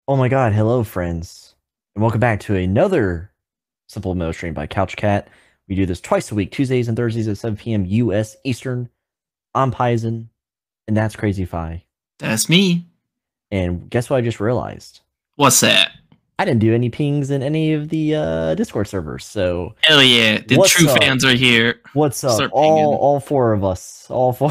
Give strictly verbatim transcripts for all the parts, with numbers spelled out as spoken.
Oh my god, hello friends. And welcome back to another Simple Mo stream by Couch Cat. We do this twice a week, Tuesdays and Thursdays at seven p m U S Eastern. I'm Paizen, and that's Crazy Fi. That's me. And guess what I just realized? What's that? I didn't do any pings in any of the uh, Discord servers, so Hell yeah, the what's true up? fans are here. What's up? Start All pinging. all four of us. All four.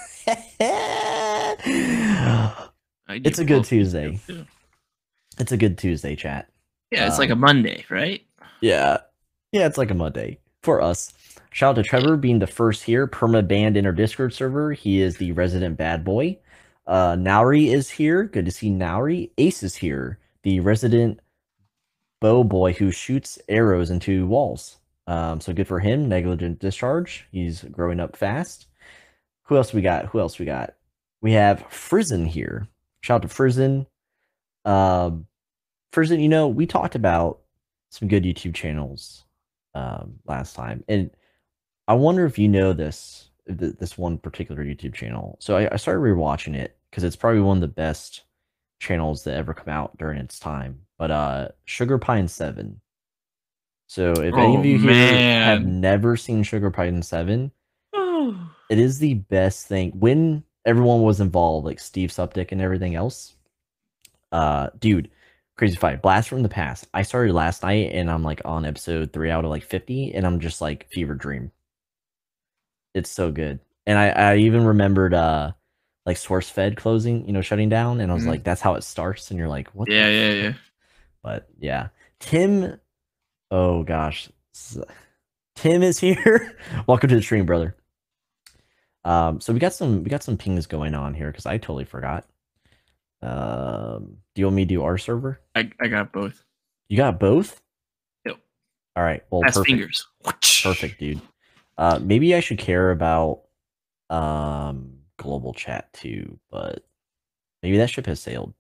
It's a good Tuesday. It's a good Tuesday, chat. Yeah, it's Um, like a Monday, right? Yeah. Yeah, it's like a Monday for us. Shout out to Trevor being the first here, perma banned in our Discord server. He is the resident bad boy. Uh, Nauri is here. Good to see Nauri. Ace is here, the resident bow boy who shoots arrows into walls. Um, so good for him. Negligent discharge. He's growing up fast. Who else we got? Who else we got? We have Frizen here. Shout out to Frizen. Um, Frizen, you know, we talked about some good YouTube channels um, last time, and I wonder if you know this this one particular YouTube channel. So I, I started rewatching it because it's probably one of the best channels that ever come out during its time. But uh, Sugar Pine Seven. So if any Oh, of you here have man. never seen Sugar Pine Seven, it is the best thing. When everyone was involved, like Steve Suptic and everything else, uh, dude. Crazy Fight, Blast from the Past. I started last night and I'm like on episode three out of like fifty, and I'm just like fever dream. It's so good. And I, I even remembered uh like SourceFed closing, you know, shutting down, and I was Mhm. like, that's how it starts, and you're like, what? Yeah, the yeah, fuck? yeah. But yeah, Tim. Oh gosh, Tim is here. Welcome to the stream, brother. Um, so we got some we got some pings going on here because I totally forgot. Um, do you want me to do our server? I, I got both. You got both? Yep. All right. Well, That's perfect. fingers. Perfect, dude. Uh, maybe I should care about um global chat too, but maybe that ship has sailed.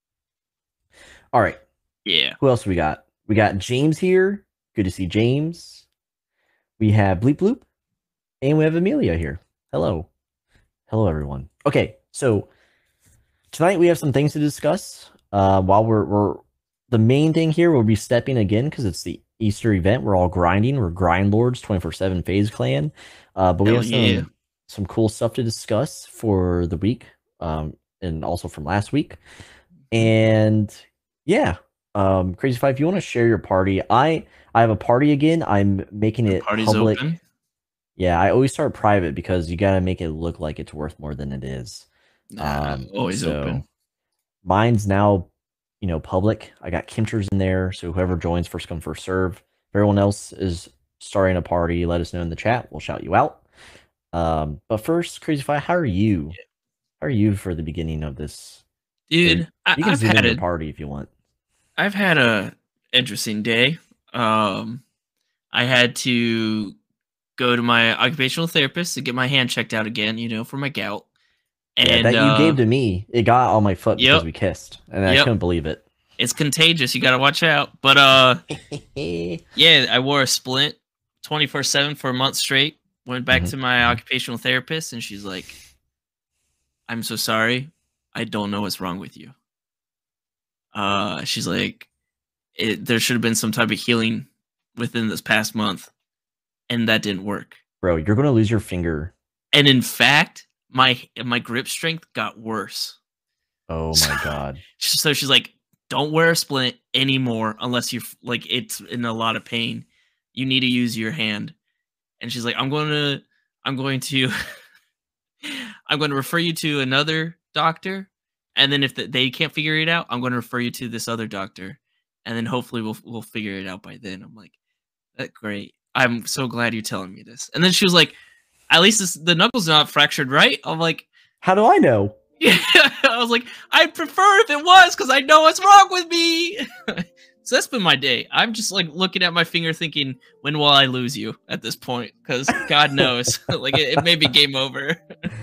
All right. Yeah. Who else we got? We got James here. Good to see James. We have Bleep Bloop, and we have Amelia here. Hello. Hello, everyone. Okay, so tonight we have some things to discuss. Uh, while we're we're the main thing here, we'll be stepping again because it's the Easter event. We're all grinding. We're grind lords, twenty-four seven FaZe clan. Uh, but we Hell have some yeah. some cool stuff to discuss for the week, um, and also from last week. And yeah, um, Crazy Five, if you want to share your party, I I have a party again. I'm making The it party's public. open. Yeah, I always start private because you gotta make it look like it's worth more than it is. Nah, Um, always so open. mine's now, you know, public. I got Kimchers in there, so whoever joins, first come, first serve. If everyone else is starting a party, let us know in the chat. We'll shout you out. Um, but first, Crazy Fi, how are you? How are you for the beginning of this? Dude, You I, can I've zoom in had your a party if you want. I've had a interesting day. Um I had to go to my occupational therapist to get my hand checked out again, you know, for my gout. Yeah, And that you uh gave to me, it got on my foot because yep, we kissed, and I yep. couldn't believe it. It's contagious. You got to watch out. But uh yeah, I wore a splint twenty-four seven for a month straight. Went back Mhm, to my mhm. occupational therapist and she's like, "I'm so sorry. I don't know what's wrong with you." Uh she's like, it, there should have been some type of healing within this past month and that didn't work. Bro, you're gonna lose your finger. And in fact, my my grip strength got worse. Oh my god. So she's like, don't wear a splint anymore unless you're like it's in a lot of pain. You need to use your hand. And she's like, I'm going to, I'm going to, I'm going to refer you to another doctor. And then if the, they can't figure it out, I'm going to refer you to this other doctor. And then hopefully we'll we'll figure it out by then. I'm like, that's great. I'm so glad you're telling me this. And then she was like, at least this, the knuckle's not fractured, right? I'm like, how do I know? Yeah, I was like, I'd prefer if it was because I know what's wrong with me. So that's been my day. I'm just like looking at my finger thinking, when will I lose you at this point? Because God knows, like it, it may be game over.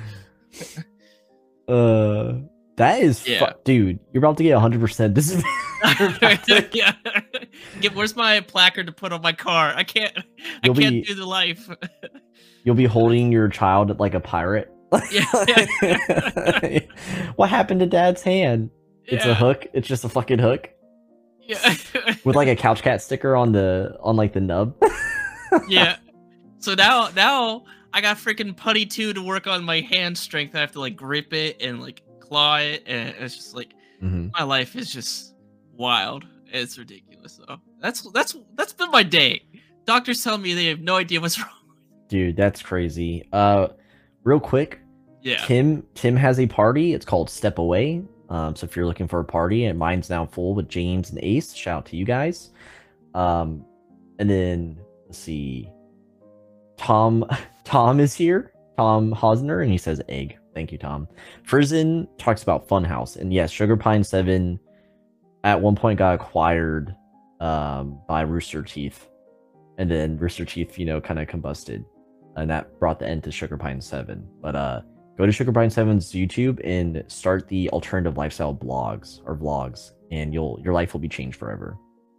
uh, that is, Yeah. fu- dude, you're about to get one hundred percent. This is. Yeah. Get, where's my placard to put on my car? I can't. You'll I can't be- do the life. You'll be holding your child like a pirate. Yeah. What happened to Dad's hand? It's Yeah. a hook. It's just a fucking hook Yeah. with like a couch cat sticker on the on like the nub. Yeah. So now now I got freaking Putty two to work on my hand strength. I have to like grip it and like claw it, and it's just like Mm-hmm. my life is just wild. It's ridiculous. So that's that's that's been my day. Doctors tell me they have no idea what's wrong. Dude, that's crazy. Uh, real quick, Yeah. Tim Tim has a party. It's called Step Away. Um, so if you're looking for a party, and mine's now full with James and Ace. Shout out to you guys. Um, and then let's see. Tom Tom is here. Tom Hosner, and he says egg. Thank you, Tom. Frizen talks about Funhouse, and yes, Sugar Pine Seven at one point got acquired um, by Rooster Teeth, and then Rooster Teeth, you know, kind of combusted, and that brought the end to Sugar Pine Seven. But uh, go to Sugar Pine Seven's YouTube and start the alternative lifestyle blogs or vlogs, and you'll your life will be changed forever.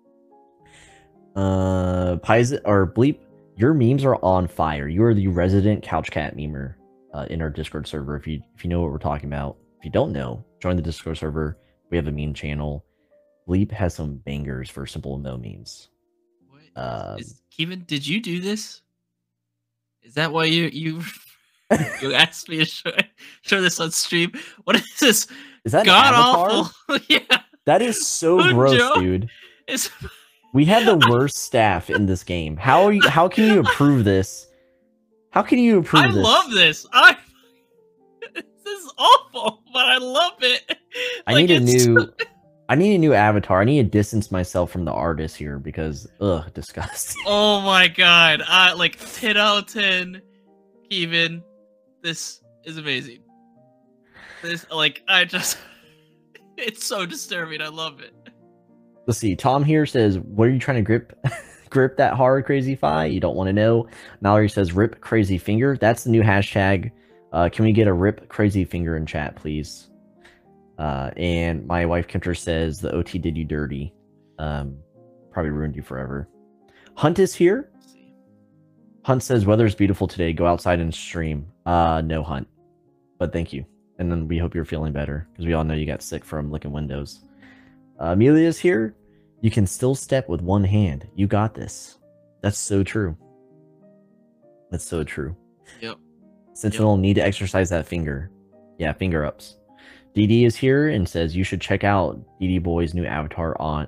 Uh, Pies or Bleep, your memes are on fire. You are the resident couch cat memer uh, in our Discord server. If you if you know what we're talking about, if you don't know, join the Discord server. We have a meme channel. Bleep has some bangers for Simple Mo memes. What Um, is, Kevin, did you do this? Is that why you you you asked me to show, show this on stream? What is this? Is that an God avatar? awful. Yeah. That is so Good gross, joke. dude. It's We have the worst staff in this game. How are you? How can you approve this? How can you approve I this? love this. I this is awful, but I love it. I Like, need a it's- new. I need a new avatar. I need to distance myself from the artist here because ugh, disgusting. Oh my god. I like ten out of ten. Kevin, this is amazing. This like I just it's so disturbing. I love it. Let's see. Tom here says, "What are you trying to grip? grip that hard, crazy fi? You don't want to know." Mallory says, "Rip crazy finger." That's the new hashtag. Uh, can we get a rip crazy finger in chat, please? Uh, and my wife Kinter says, "The O T did you dirty. Um, probably ruined you forever." Hunt is here. Let's see. Hunt says, "Weather's beautiful today. Go outside and stream." Uh, no, Hunt, but thank you. And then we hope you're feeling better because we all know you got sick from licking windows. Uh, Amelia's here. You can still step with one hand. You got this. That's so true. That's so true. Yep. Sentinel need to exercise that finger. Yeah, finger ups. D D is here and says you should check out D D Boy's new avatar on.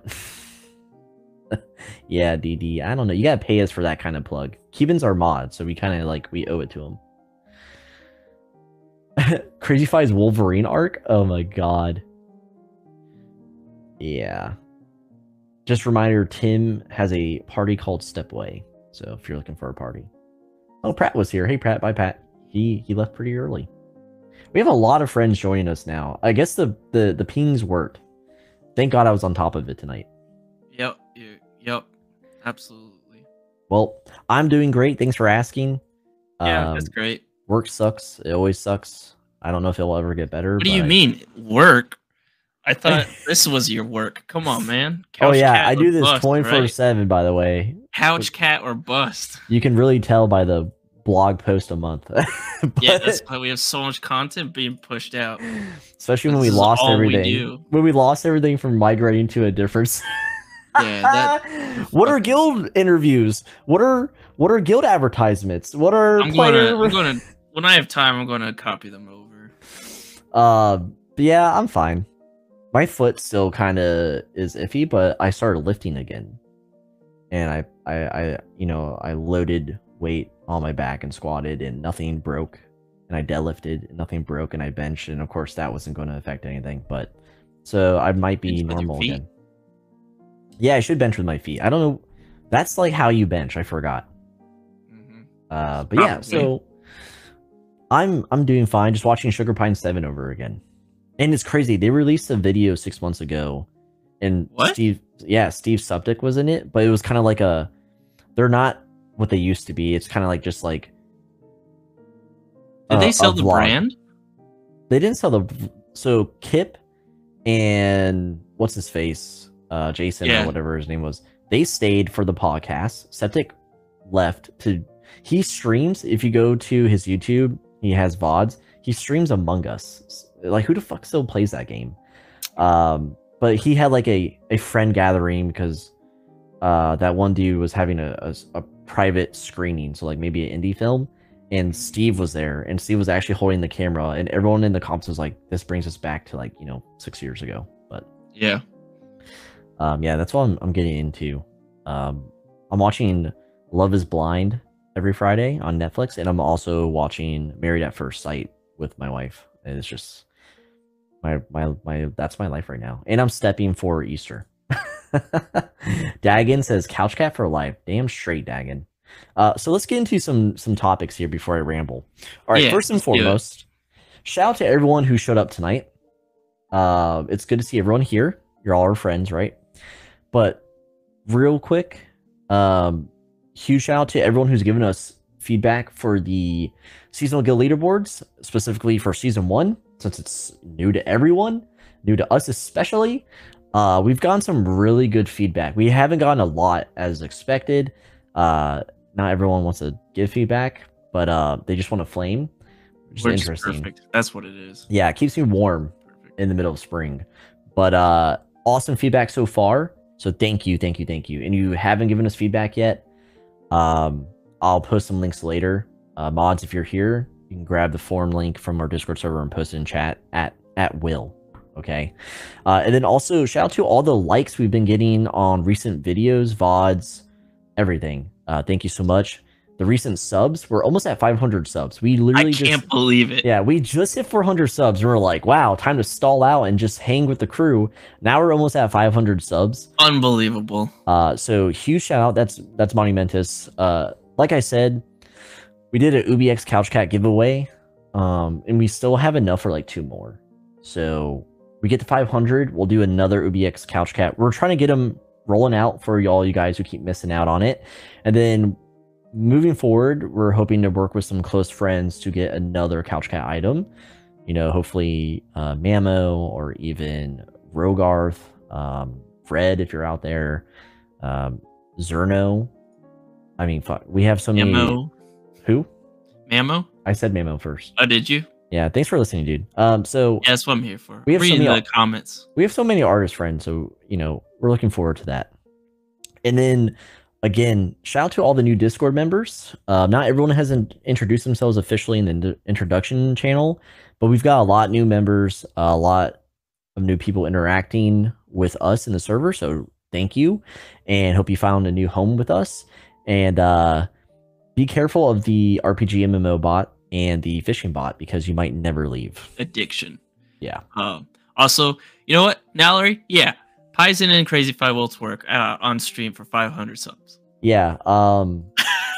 Yeah, D D. I don't know. You gotta pay us for that kind of plug. Kevin's our mod, so we kind of like we owe it to him. Crazy Fi's Wolverine arc. Oh my god. Yeah. Just a reminder, Tim has a party called Stepway. So if you're looking for a party. Oh, Pratt was here. Hey, Pratt. Bye, Pat. He he left pretty early. We have a lot of friends joining us now. I guess the the the pings worked. Thank God I was on top of it tonight. Yep. you- Yep. Absolutely. Well, I'm doing great. Thanks for asking. Yeah, Um, that's great. work sucks. It always sucks. I don't know if it'll ever get better. What do you but- mean work? I thought this was your work. Come on, man. Oh Couch yeah, cat I or do this bust, twenty-four right? seven. By the way, Couch cat or bust. you can really tell by the blog post a month. Yeah, But- that's why we have so much content being pushed out. especially when This we is lost all we everything. do. When we lost everything from migrating to a different. Yeah, that what are guild interviews? What are what are guild advertisements? What are I'm player? gonna I'm gonna when I have time I'm gonna copy them over. Uh, but yeah, I'm fine. My foot still kind of is iffy, but I started lifting again, and I, I, I, you know, I loaded weight on my back and squatted, and nothing broke. And I deadlifted, and nothing broke, and I benched, and of course that wasn't going to affect anything. But so I might be Bench with your normal feet? again. Yeah, I should bench with my feet. I don't know. That's like how you bench. I forgot. hmm Uh, but yeah, Probably. so I'm I'm doing fine. Just watching Sugar Pine Seven over again, and it's crazy. They released a video six months ago, and What? Steve, yeah, Steve Suptic was in it, but it was kind of like a. They're not what they used to be. It's kind of like just like. Did a- they a sell the vlog. brand? They didn't sell the. So Kip, and what's his face, uh, Jason Yeah. or whatever his name was. They stayed for the podcast. Septic left to. He streams. If you go to his YouTube, he has V O Ds. He streams Among Us. Like, who the fuck still plays that game? Um, but he had like a, a friend gathering because uh, that one dude was having a, a, a private screening, so like maybe an indie film, and Steve was there, and Steve was actually holding the camera, and everyone in the comments was like, "This brings us back to like you know six years ago." But Yeah. um, yeah, that's what I'm, I'm getting into. Um, I'm watching Love Is Blind every Friday on Netflix, and I'm also watching Married at First Sight with my wife. And it's just my my my that's my life right now, and I'm stepping for Easter. Dagon says couch cat for life. Damn straight, Dagon. Uh, so let's get into some some topics here before I ramble. All right, Yeah, first and let's do it. foremost, shout out to everyone who showed up tonight. Uh, it's good to see everyone here. You're all our friends, right? But real quick, um, huge shout out to everyone who's given us feedback for the seasonal guild leaderboards, specifically for season one, since it's new to everyone, new to us especially. Uh, we've gotten some really good feedback. We haven't gotten a lot as expected. Uh, not everyone wants to give feedback, but uh, they just want to flame, which is Which is interesting. perfect. That's what it is. Yeah, it keeps me warm Perfect. in the middle of spring. But uh, awesome feedback so far. So thank you, thank you, thank you. And you haven't given us feedback yet, um, I'll post some links later. Uh, mods, if you're here, you can grab the form link from our Discord server and post it in chat at at will. Okay, uh, and then also shout out to all the likes we've been getting on recent videos, V O Ds, everything. Uh, thank you so much. The recent subs, we're almost at five hundred subs. We literally I can't just, believe it. yeah, we just hit four hundred subs, and we're like, wow, time to stall out and just hang with the crew. Now we're almost at five hundred subs. Unbelievable. Uh, so huge shout out. That's that's monumentous. Uh, like I said, we did an Ubi X Couch Cat giveaway, um, and we still have enough for like two more. So we get to five hundred, we'll do another Ubi X Couch Cat. We're trying to get them rolling out for y'all, you guys who keep missing out on it, and then moving forward, we're hoping to work with some close friends to get another Couch Cat item. You know, hopefully uh, Mamo or even Rogarth, um, Fred, if you're out there, um, Zerno. I mean, fuck, we have so many. Mamo. Who? Mamo? I said Mamo first. Oh, did you? Yeah, thanks for listening, dude. Um, so Yeah, that's what I'm here for. We have so Reading many- the comments. we have so many artist friends, so you know we're looking forward to that. And then again, shout out to all the new Discord members. Uh, not everyone has in- introduced themselves officially in the in- introduction channel, but we've got a lot of new members, a lot of new people interacting with us in the server. So thank you, and hope you found a new home with us. And uh, be careful of the R P G M M O bot and the fishing bot because you might never leave. Addiction. Yeah. Um, also, you know what, Nallery? Yeah. Paizen and Crazy Five Volts work uh, on stream for five hundred subs. Yeah. Um.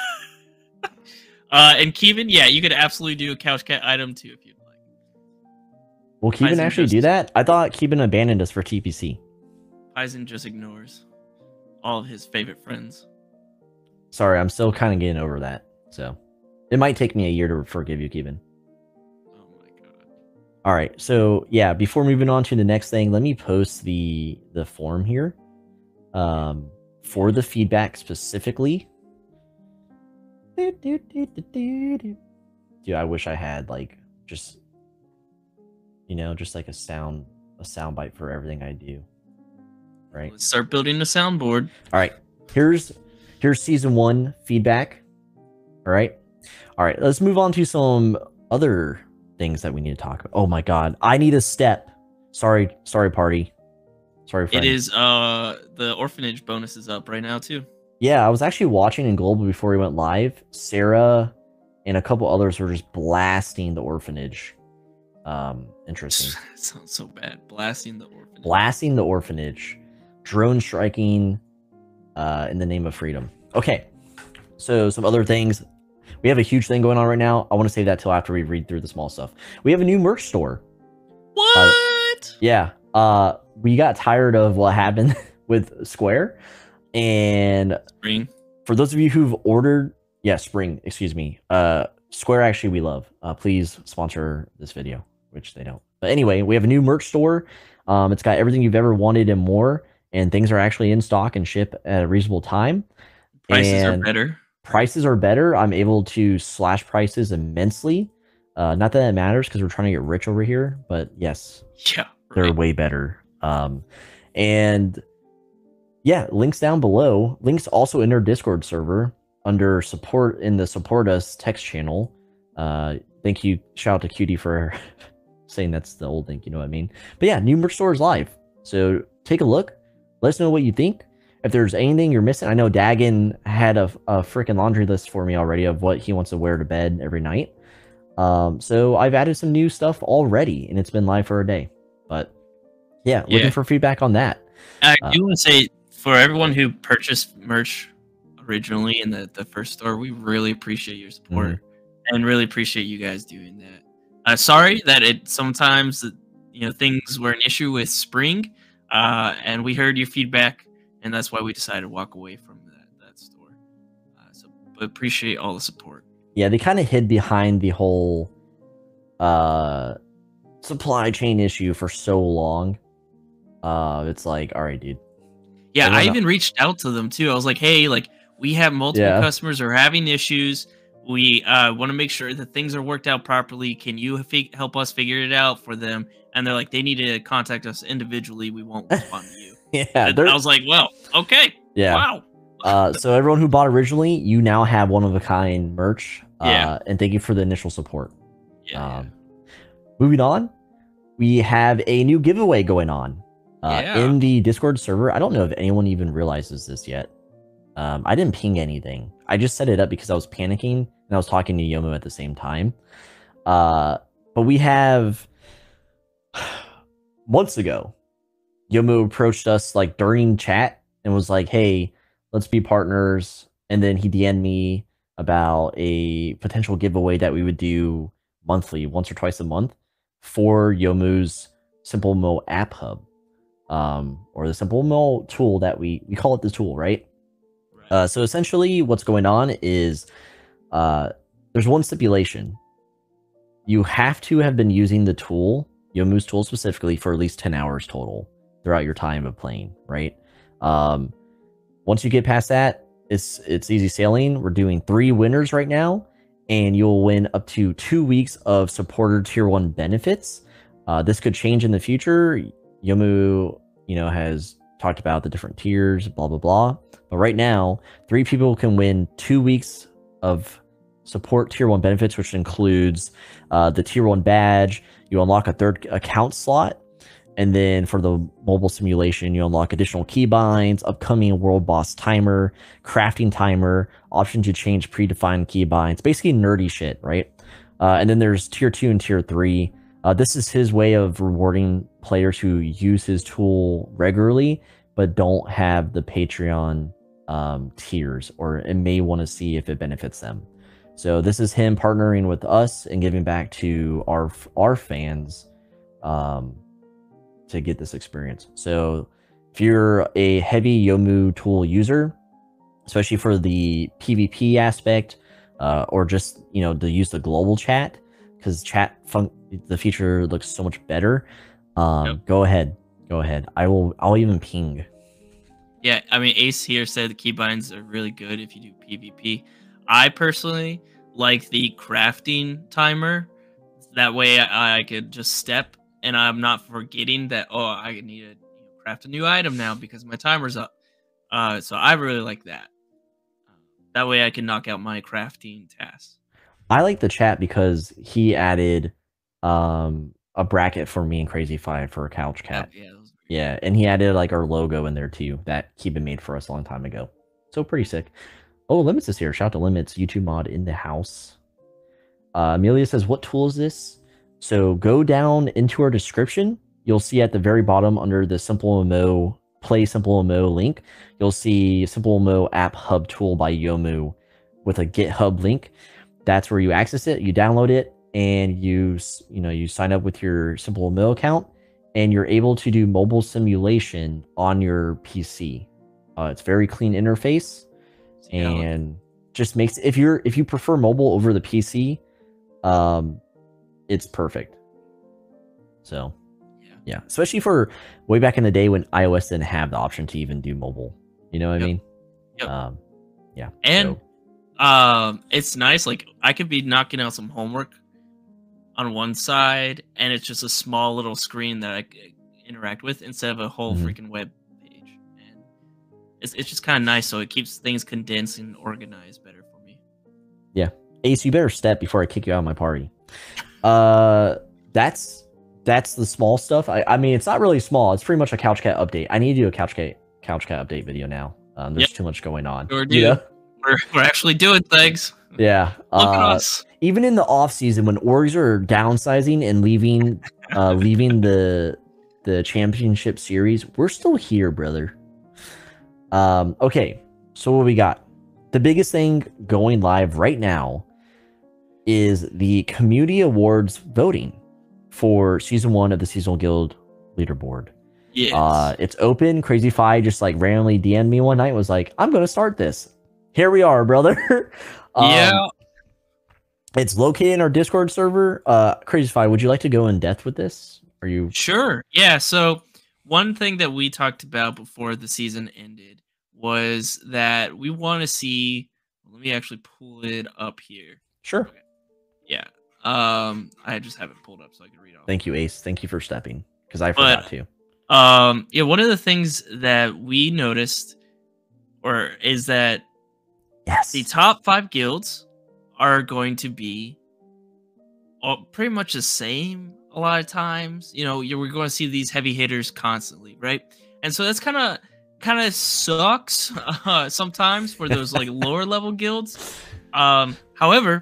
Uh, and Kevin, yeah, you could absolutely do a Couch Cat item too if you'd like. Will Keeban Paizen actually do just- that? I thought Keeban abandoned us for T P C. Paizen just ignores all of his favorite friends. Sorry, I'm still kind of getting over that. So it might take me a year to forgive you, Keeban. Oh my god. All right. So yeah, before moving on to the next thing, let me post the the form here, um, for the feedback specifically. Dude, I wish I had like just, you know, just like a sound a sound bite for everything I do. Right. Let's start building the soundboard. All right. Here's here's season one feedback. All right. All right. Let's move on to some other things that we need to talk about. Oh my god, I need a step. Sorry, sorry, party. Sorry, friend. It is uh the orphanage bonus is up right now too. Yeah, I was actually watching in Global before we went live. Sarah and a couple others were just blasting the orphanage. Um, interesting. It sounds so bad. Blasting the orphanage. Blasting the orphanage. Drone striking uh, in the name of freedom. Okay, so some other things. We have a huge thing going on right now. I want to save that till after we read through the small stuff. We have a new merch store. What? Yeah. Uh, we got tired of what happened with Square. And Spring. for those of you who've ordered, yeah, Spring, excuse me. Uh, Square actually we love. Uh, please sponsor this video, which they don't. But anyway, we have a new merch store. Um, it's got everything you've ever wanted and more. And things are actually in stock and ship at a reasonable time. Prices And are better. Prices are better. I'm able to slash prices immensely. Uh, not that it matters because we're trying to get rich over here, but yes. Yeah. Things they're Right. way better. Um, and yeah, links down below. Links also in our Discord server under support in the support us text channel. Uh, thank you, shout out to Cutie for saying that's the old link. You know what I mean? But yeah, new merch store is live. So take a look. Let us know what you think. If there's anything you're missing, I know Dagon had a, a freaking laundry list for me already of what he wants to wear to bed every night. Um, so I've added some new stuff already, and it's been live for a day. But yeah, looking Yeah. for feedback on that. I Uh, do want to say for everyone who purchased merch originally in the, the first store, we really appreciate your support Mm-hmm. and really appreciate you guys doing that. Uh, sorry that it sometimes you know things were an issue with Spring, uh, and we heard your feedback, and that's why we decided to walk away from that that store. Uh, so, but appreciate all the support. Yeah, they kind of hid behind the whole uh, supply chain issue for so long. Uh, it's like, all right, dude. Yeah, Everyone I know- even reached out to them too. I was like, hey, like we have multiple Yeah. customers who are having issues. We uh, want to make sure that things are worked out properly. Can you fig- help us figure it out for them? And they're like, they need to contact us individually. We won't respond to you. yeah, And they're- I was like, well, okay. yeah. Wow. Uh, so everyone who bought originally, you now have one of a kind merch. Uh, Yeah. and thank you for the initial support. Yeah. Um, moving on, we have a new giveaway going on uh, Yeah. in the Discord server. I don't know if anyone even realizes this yet. Um, I didn't ping anything. I just set it up because I was panicking and I was talking to Yomu at the same time. Uh, but we have months ago, Yomu approached us like during chat and was like, "Hey, let's be partners." And then he D M'd me about a potential giveaway that we would do monthly, once or twice a month, for Yomu's Simple Mo App Hub, um, or the Simple Mo tool that we we call it the tool, right? Right. Uh, so essentially, what's going on is uh, there's one stipulation. You have to have been using the tool, Yomu's tool specifically, for at least ten hours total throughout your time of playing, right? Um, once you get past that, it's it's easy sailing. We're doing three winners right now, and you'll win up to two weeks of supporter tier one benefits. Uh, this could change in the future. Yomu, you know, has talked about the different tiers, blah blah blah. But right now, three people can win two weeks of support tier one benefits, which includes uh, the tier one badge. You unlock a third account slot. And then for the mobile simulation, you unlock additional keybinds, upcoming world boss timer, crafting timer, option to change predefined keybinds, basically nerdy shit, right? Uh, and then there's tier two and tier three. Uh, this is his way of rewarding players who use his tool regularly, but don't have the Patreon um, tiers, or and may want to see if it benefits them. So this is him partnering with us and giving back to our our fans. Um, to get this experience. So if you're a heavy Yomu tool user, especially for the PvP aspect, uh, or just, you know, to use the global chat, because chat fun the feature looks so much better. Um, Yep. Go ahead, go ahead. I will. I'll even ping. Yeah, I mean, Ace here said the keybinds are really good if you do PvP. I personally like the crafting timer. That way I, I could just step and I'm not forgetting that, oh, I need to you know, craft a new item now because my timer's up. Uh, so I really like that. Uh, that way I can knock out my crafting tasks. I like the chat because he added um, a bracket for me and Crazy Five for a couch cat. Yeah, yeah, those are- Yeah, and he added like our logo in there too that Keeban made for us a long time ago. So pretty sick. Oh, Limits is here. Shout out to Limits, YouTube mod in the house. Uh, Amelia says, what tool is this? So go down into our description. You'll see at the very bottom under the Simple M O Play Simple M O link, you'll see Simple M O App Hub Tool by Yomu with a GitHub link. That's where you access it. You download it and you you know you sign up with your Simple M O account, and you're able to do mobile simulation on your P C. Uh, it's very clean interface, Yeah, look- and just makes if you're if you prefer mobile over the P C, um, it's perfect. So, yeah. yeah, especially for way back in the day when iOS didn't have the option to even do mobile. You know what Yep. I mean? Yep. Um, yeah. And so- um, it's nice. Like I could be knocking out some homework on one side, and it's just a small little screen that I, c- interact with instead of a whole Mhm. freaking web page. And it's it's just kind of nice, so it keeps things condensed and organized better for me. Yeah. Ace, you better step before I kick you out of my party. Uh, that's that's the small stuff. I, I mean, it's not really small. It's pretty much a Couch Cat update. I need to do a Couch Cat Couch Cat update video now. Um, there's Yep. too much going on. Sure You do. know? We're we're actually doing things. Yeah. Look at Uh, us. even in the off season when orgs are downsizing and leaving, uh, leaving the the championship series, we're still here, brother. Um, okay. So what we got? The biggest thing going live right now is the community awards voting for season one of the Seasonal Guild leaderboard. Yes. Uh, it's open. Crazy Fi just like randomly D M'd me one night, was like, I'm gonna start this. Here we are, brother. um, yeah. It's located in our Discord server. Uh, Crazy Fi, would you like to go in depth with this? Are you Sure. Yeah. So one thing that we talked about before the season ended was that we want to see. Let me actually pull it up here. sure? Okay. Yeah. Um, I just have it pulled up so I can read off. Thank you, Ace. Thank you for stepping because I But- forgot to. Um, yeah. One of the things that we noticed, or is that Yes. the top five guilds are going to be all, pretty much the same a lot of times. You know, you're, we're going to see these heavy hitters constantly, right? And so that's kind of kind of sucks uh, sometimes for those like lower level guilds. Um, however,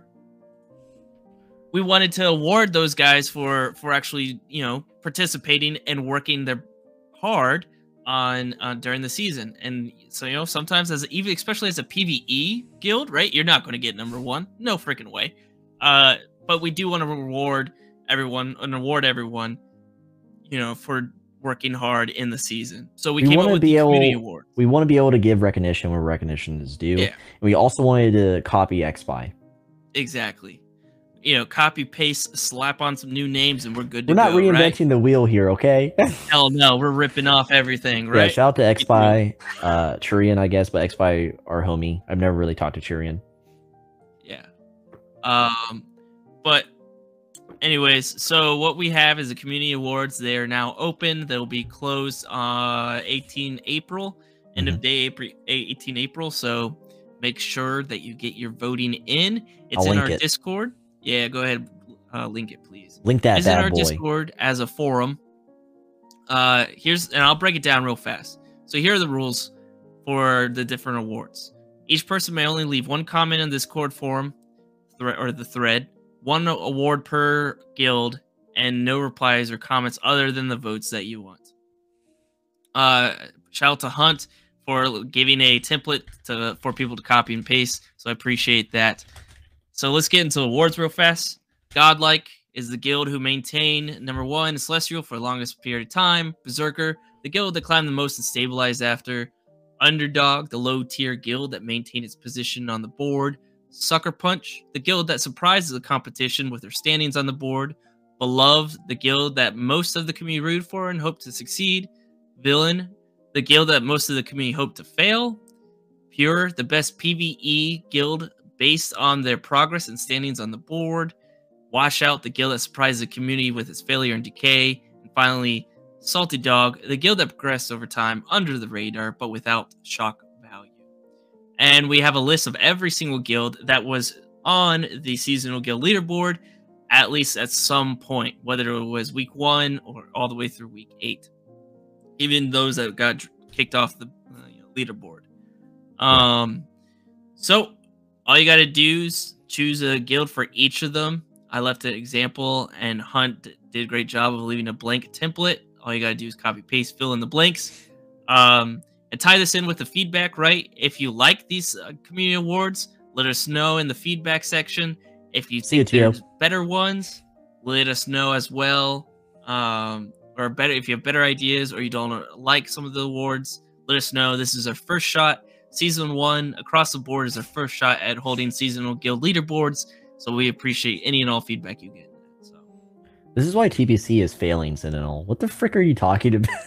we wanted to award those guys for for actually, you know, participating and working their hard on uh, during the season. And so, you know, sometimes as even especially as a PvE guild, right, you're not going to get number one, no freaking way. Uh, but we do want to reward everyone and reward everyone, you know, for working hard in the season. So we, We came up wanna with be the community able- award. We want to be able to give recognition where recognition is due. Yeah. And we also wanted to copy X P I. Exactly. You know, copy paste, slap on some new names, and we're good to We're not go. reinventing Right? the wheel here, okay? Hell no, we're ripping off everything, Yeah, right? shout out to X P I, uh, Churian, I guess, but X P I, our homie. I've never really talked to Churian. Yeah. Um, but anyways, so what we have is the community awards. They are now open. They'll be closed uh eighteen April, end of day April, eighteen April. So make sure that you get your voting in. It's I'll in link our it. Discord. Yeah, go ahead, uh, link it, please. Link that It's in bad our boy. Discord as a forum. Uh, here's and I'll break it down real fast. So here are the rules for the different awards. Each person may only leave one comment in the Discord forum thre- or the thread, one award per guild, and no replies or comments other than the votes that you want. Uh, shout out to Hunt for giving a template to for people to copy and paste. So I appreciate that. So let's get into awards real fast. Godlike is the guild who maintain number one, Celestial for the longest period of time. Berserker, the guild that climbed the most and stabilized after. Underdog, the low tier guild that maintained its position on the board. Sucker Punch, the guild that surprises the competition with their standings on the board. Beloved, the guild that most of the community rooted for and hoped to succeed. Villain, the guild that most of the community hoped to fail. Pure, the best PvE guild based on their progress and standings on the board. Washout, the guild that surprises the community with its failure and decay. And finally, Salty Dog, the guild that progressed over time under the radar, but without shock value. And we have a list of every single guild that was on the seasonal guild leaderboard, at least at some point, whether it was week one or all the way through week eight. Even those that got kicked off the uh, you know, leaderboard. Um, so all you got to do is choose a guild for each of them. I left an example, and Hunt did a great job of leaving a blank template. All you got to do is copy, paste, fill in the blanks. Um, and tie this in with the feedback, right? If you like these uh, community awards, let us know in the feedback section. If you See you, think Tio. there's better ones, let us know as well. Um, or better, if you have better ideas or you don't like some of the awards, let us know. This is our first shot. Season one across the board is our first shot at holding seasonal guild leaderboards. So we appreciate any and all feedback you get. So This is why T P C is failing, Sentinel. What the frick are you talking about?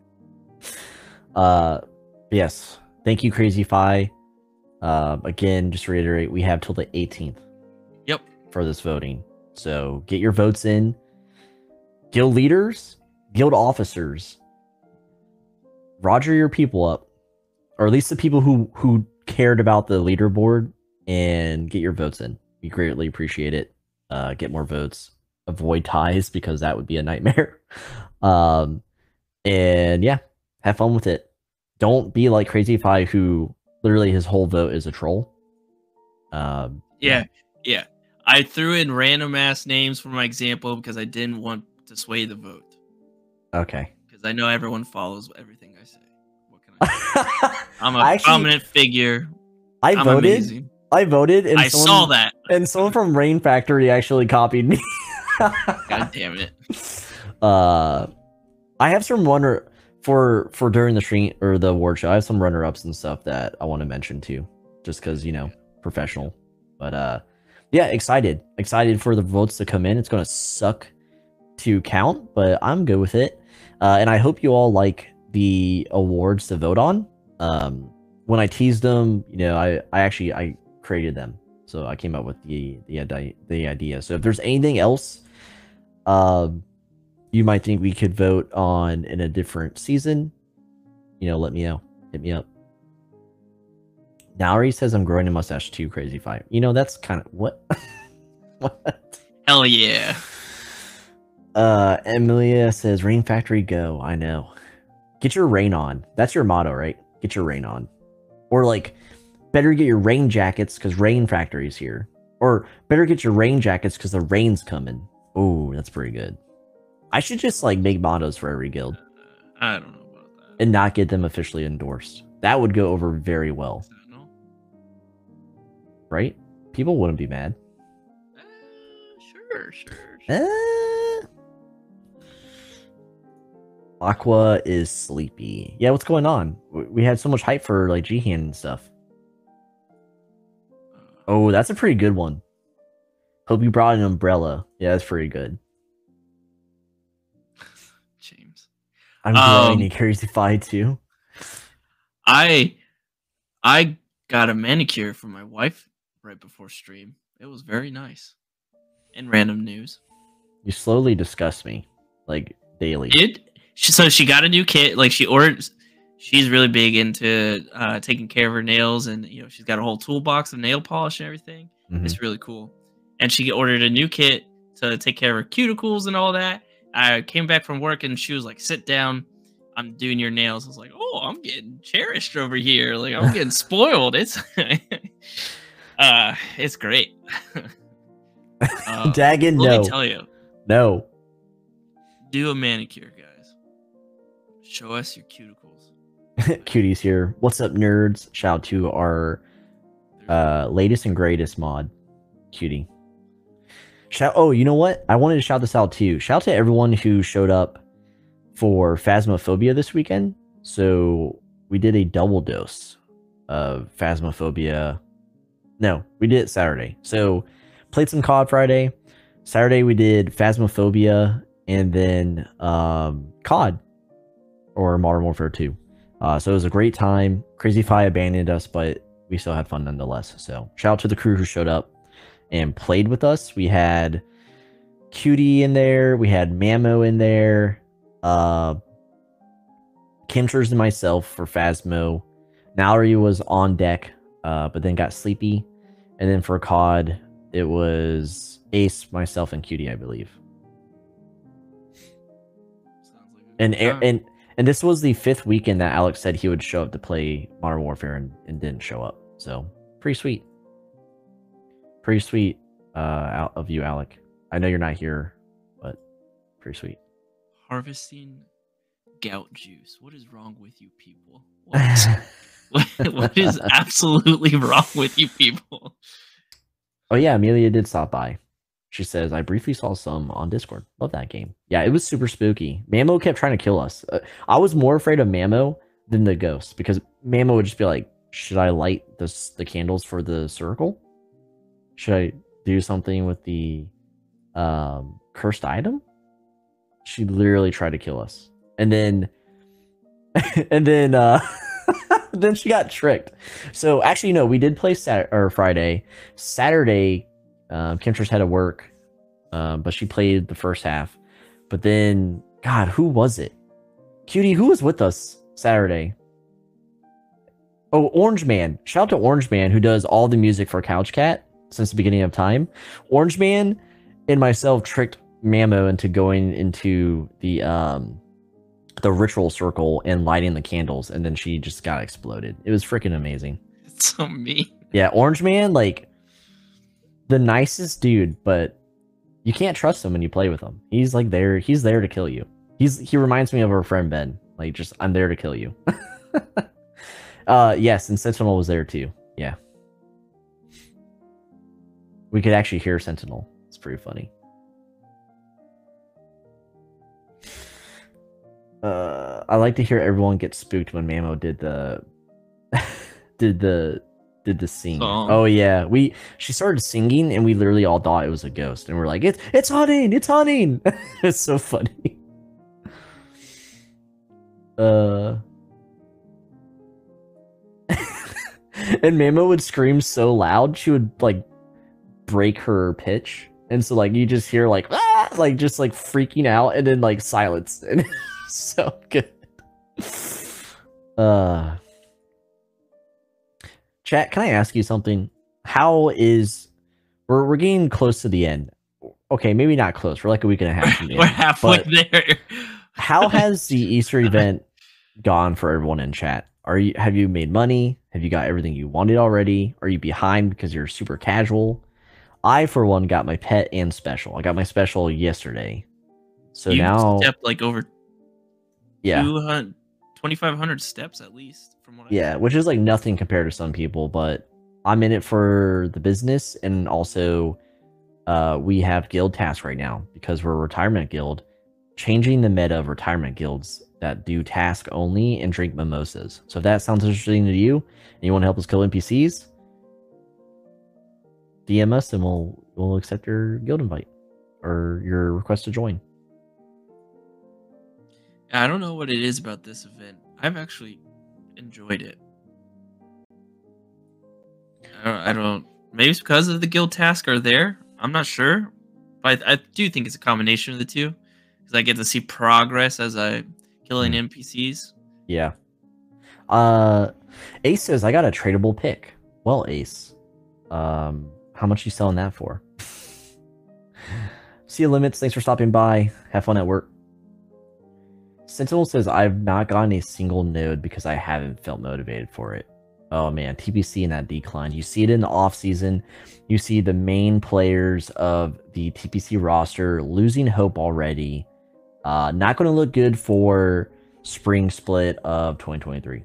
uh, yes. Thank you, Crazy Fi. Uh, again, just to reiterate, we have till the eighteenth. Yep. For this voting. So get your votes in. Guild leaders, guild officers, Roger your people up, or at least the people who who cared about the leaderboard, and get your votes in. We greatly appreciate it. Uh, get more votes. Avoid ties because that would be a nightmare. um, and yeah, have fun with it. Don't be like Crazy Fi, who literally his whole vote is a troll. Um, yeah, yeah. I threw in random ass names for my example because I didn't want to sway the vote. Okay. Because I know everyone follows everything I say. What can I say? I'm a Actually, prominent figure. I I'm voted. Amazing. I voted, and I someone, saw that. And someone from Rain Factory actually copied me. God damn it. Uh, I have some runner for for during the stream or the award show. I have some runner ups and stuff that I want to mention too, just because you know professional. But uh, yeah, excited, excited for the votes to come in. It's gonna suck to count, but I'm good with it. Uh, and I hope you all like the awards to vote on. Um, when I teased them, you know, I I actually I created them, so I came up with the the the idea. So if there's anything else, um, you might think we could vote on in a different season, you know, let me know. Hit me up. Nauri says I'm growing a mustache too, Crazy Fi. You know, that's kind of what? What? Hell yeah. Uh, Emilia says Rain Factory go. I know. Get your rain on. That's your motto, right? Get your rain on. Or like, better get your rain jackets because Rain Factory's here. Or better get your rain jackets because the rain's coming. Oh, that's pretty good. I should just like make mottos for every guild. Uh, I don't know about that. And not get them officially endorsed. That would go over very well. No. Right? People wouldn't be mad. Uh, sure, sure. sure. Uh... Aqua is sleepy. Yeah, what's going on? We had so much hype for like Jihan and stuff. Oh, that's a pretty good one. Hope you brought an umbrella. Yeah, that's pretty good. James. I'm growing Um, a Crazy Fi too. I I got a manicure for my wife right before stream. It was very nice. In random news. You slowly disgust me. Like daily. Did she, so she got a new kit, like she ordered she's really big into uh taking care of her nails, and you know, she's got a whole toolbox of nail polish and everything. Mhm. It's really cool. And she ordered a new kit to take care of her cuticles and all that. I came back from work and she was like, sit down, I'm doing your nails. I was like, oh, I'm getting cherished over here. Like, I'm getting spoiled. It's uh it's great. uh, Daggin, let no. me tell you, No. do a manicure, guys. Show us your cuticles. Cuties here. What's up, nerds? Shout out to our uh, latest and greatest mod, Cutie. Shout. Oh, you know what? I wanted to shout this out too. Shout out to everyone who showed up for Phasmophobia this weekend. So we did a double dose of Phasmophobia. No, we did it Saturday. So played some C O D Friday. Saturday we did Phasmophobia, and then um, C O D or Modern Warfare two. Uh, so it was a great time. Crazy Fi abandoned us, but we still had fun nonetheless. So shout out to the crew who showed up and played with us. We had Cutie in there. We had Mamo in there. Uh, Kimchers and myself for Phasmo. Nauri was on deck, uh, but then got sleepy. And then for C O D, it was Ace, myself, and Cutie, I believe. Sounds like a And good Air- time. and and this was the fifth weekend that Alex said he would show up to play Modern Warfare and, and didn't show up. So pretty sweet. Pretty sweet uh, out of you, Alec. I know you're not here, but pretty sweet. Harvesting gout juice. What is wrong with you people? What is, what, what is absolutely wrong with you people? Oh yeah, Amelia did stop by. She says, I briefly saw some on Discord. Love that game. Yeah, it was super spooky. Mamo kept trying to kill us. Uh, I was more afraid of Mamo than the ghost, because Mamo would just be like, should I light this, the candles for the circle? Should I do something with the um, cursed item? She literally tried to kill us. And then, and then, uh, then she got tricked. So actually, no, we did play Sat or Friday. Saturday, um, Kimtress had to work, um, but she played the first half. But then God, who was it? Cutie, who was with us Saturday? Oh, Orange Man. Shout out to Orange Man, who does all the music for Couch Cat since the beginning of time. Orange Man and myself tricked Mamo into going into the um the ritual circle and lighting the candles, and then she just got exploded. It was freaking amazing. It's so mean. Yeah, Orange Man, like the nicest dude, but you can't trust him when you play with him. He's like there. He's there to kill you. He's he reminds me of our friend Ben. Like, just I'm there to kill you. uh, yes, and Sentinel was there too. Yeah, we could actually hear Sentinel. It's pretty funny. Uh, I like to hear everyone get spooked when Mamo did the did the did the sing. Song. Oh yeah, we she started singing and we literally all thought it was a ghost, and we're like, it's it's hunting, it's hunting. It's so funny. Uh, and Mamo would scream so loud she would like break her pitch, and so like you just hear like ah! like just like freaking out, and then like silence, and so good. Uh, chat, can I ask you something? How is we're we're getting close to the end? Okay, maybe not close. We're like a week and a half from the We're end, halfway but there. how has the Easter event gone for everyone in chat? Are you have you made money? Have you got everything you wanted already? Are you behind because you're super casual? I, for one, got my pet and special. I got my special yesterday. So you now stepped like over yeah. twenty-five hundred steps at least from what I Yeah, which is like nothing compared to some people, but I'm in it for the business, and also uh we have guild tasks right now because we're a retirement guild, changing the meta of retirement guilds that do task only and drink mimosas. So if that sounds interesting to you and you want to help us kill N P Cs, D M us and we'll we'll accept your guild invite or your request to join. I don't know what it is about this event. I've actually enjoyed it. I don't, I don't maybe it's because of the guild tasks are there. I'm not sure, but I, I do think it's a combination of the two because I get to see progress as I killing Mm. N P Cs. Yeah. Uh, Ace says I got a tradable pick. Well, Ace, um, how much you selling that for? See you, Limits. Thanks for stopping by. Have fun at work. Sentinel says I've not gotten a single node because I haven't felt motivated for it. Oh man, T P C in that decline. You see it in the off season. You see the main players of the T P C roster losing hope already. Uh, not going to look good for spring split of twenty twenty-three.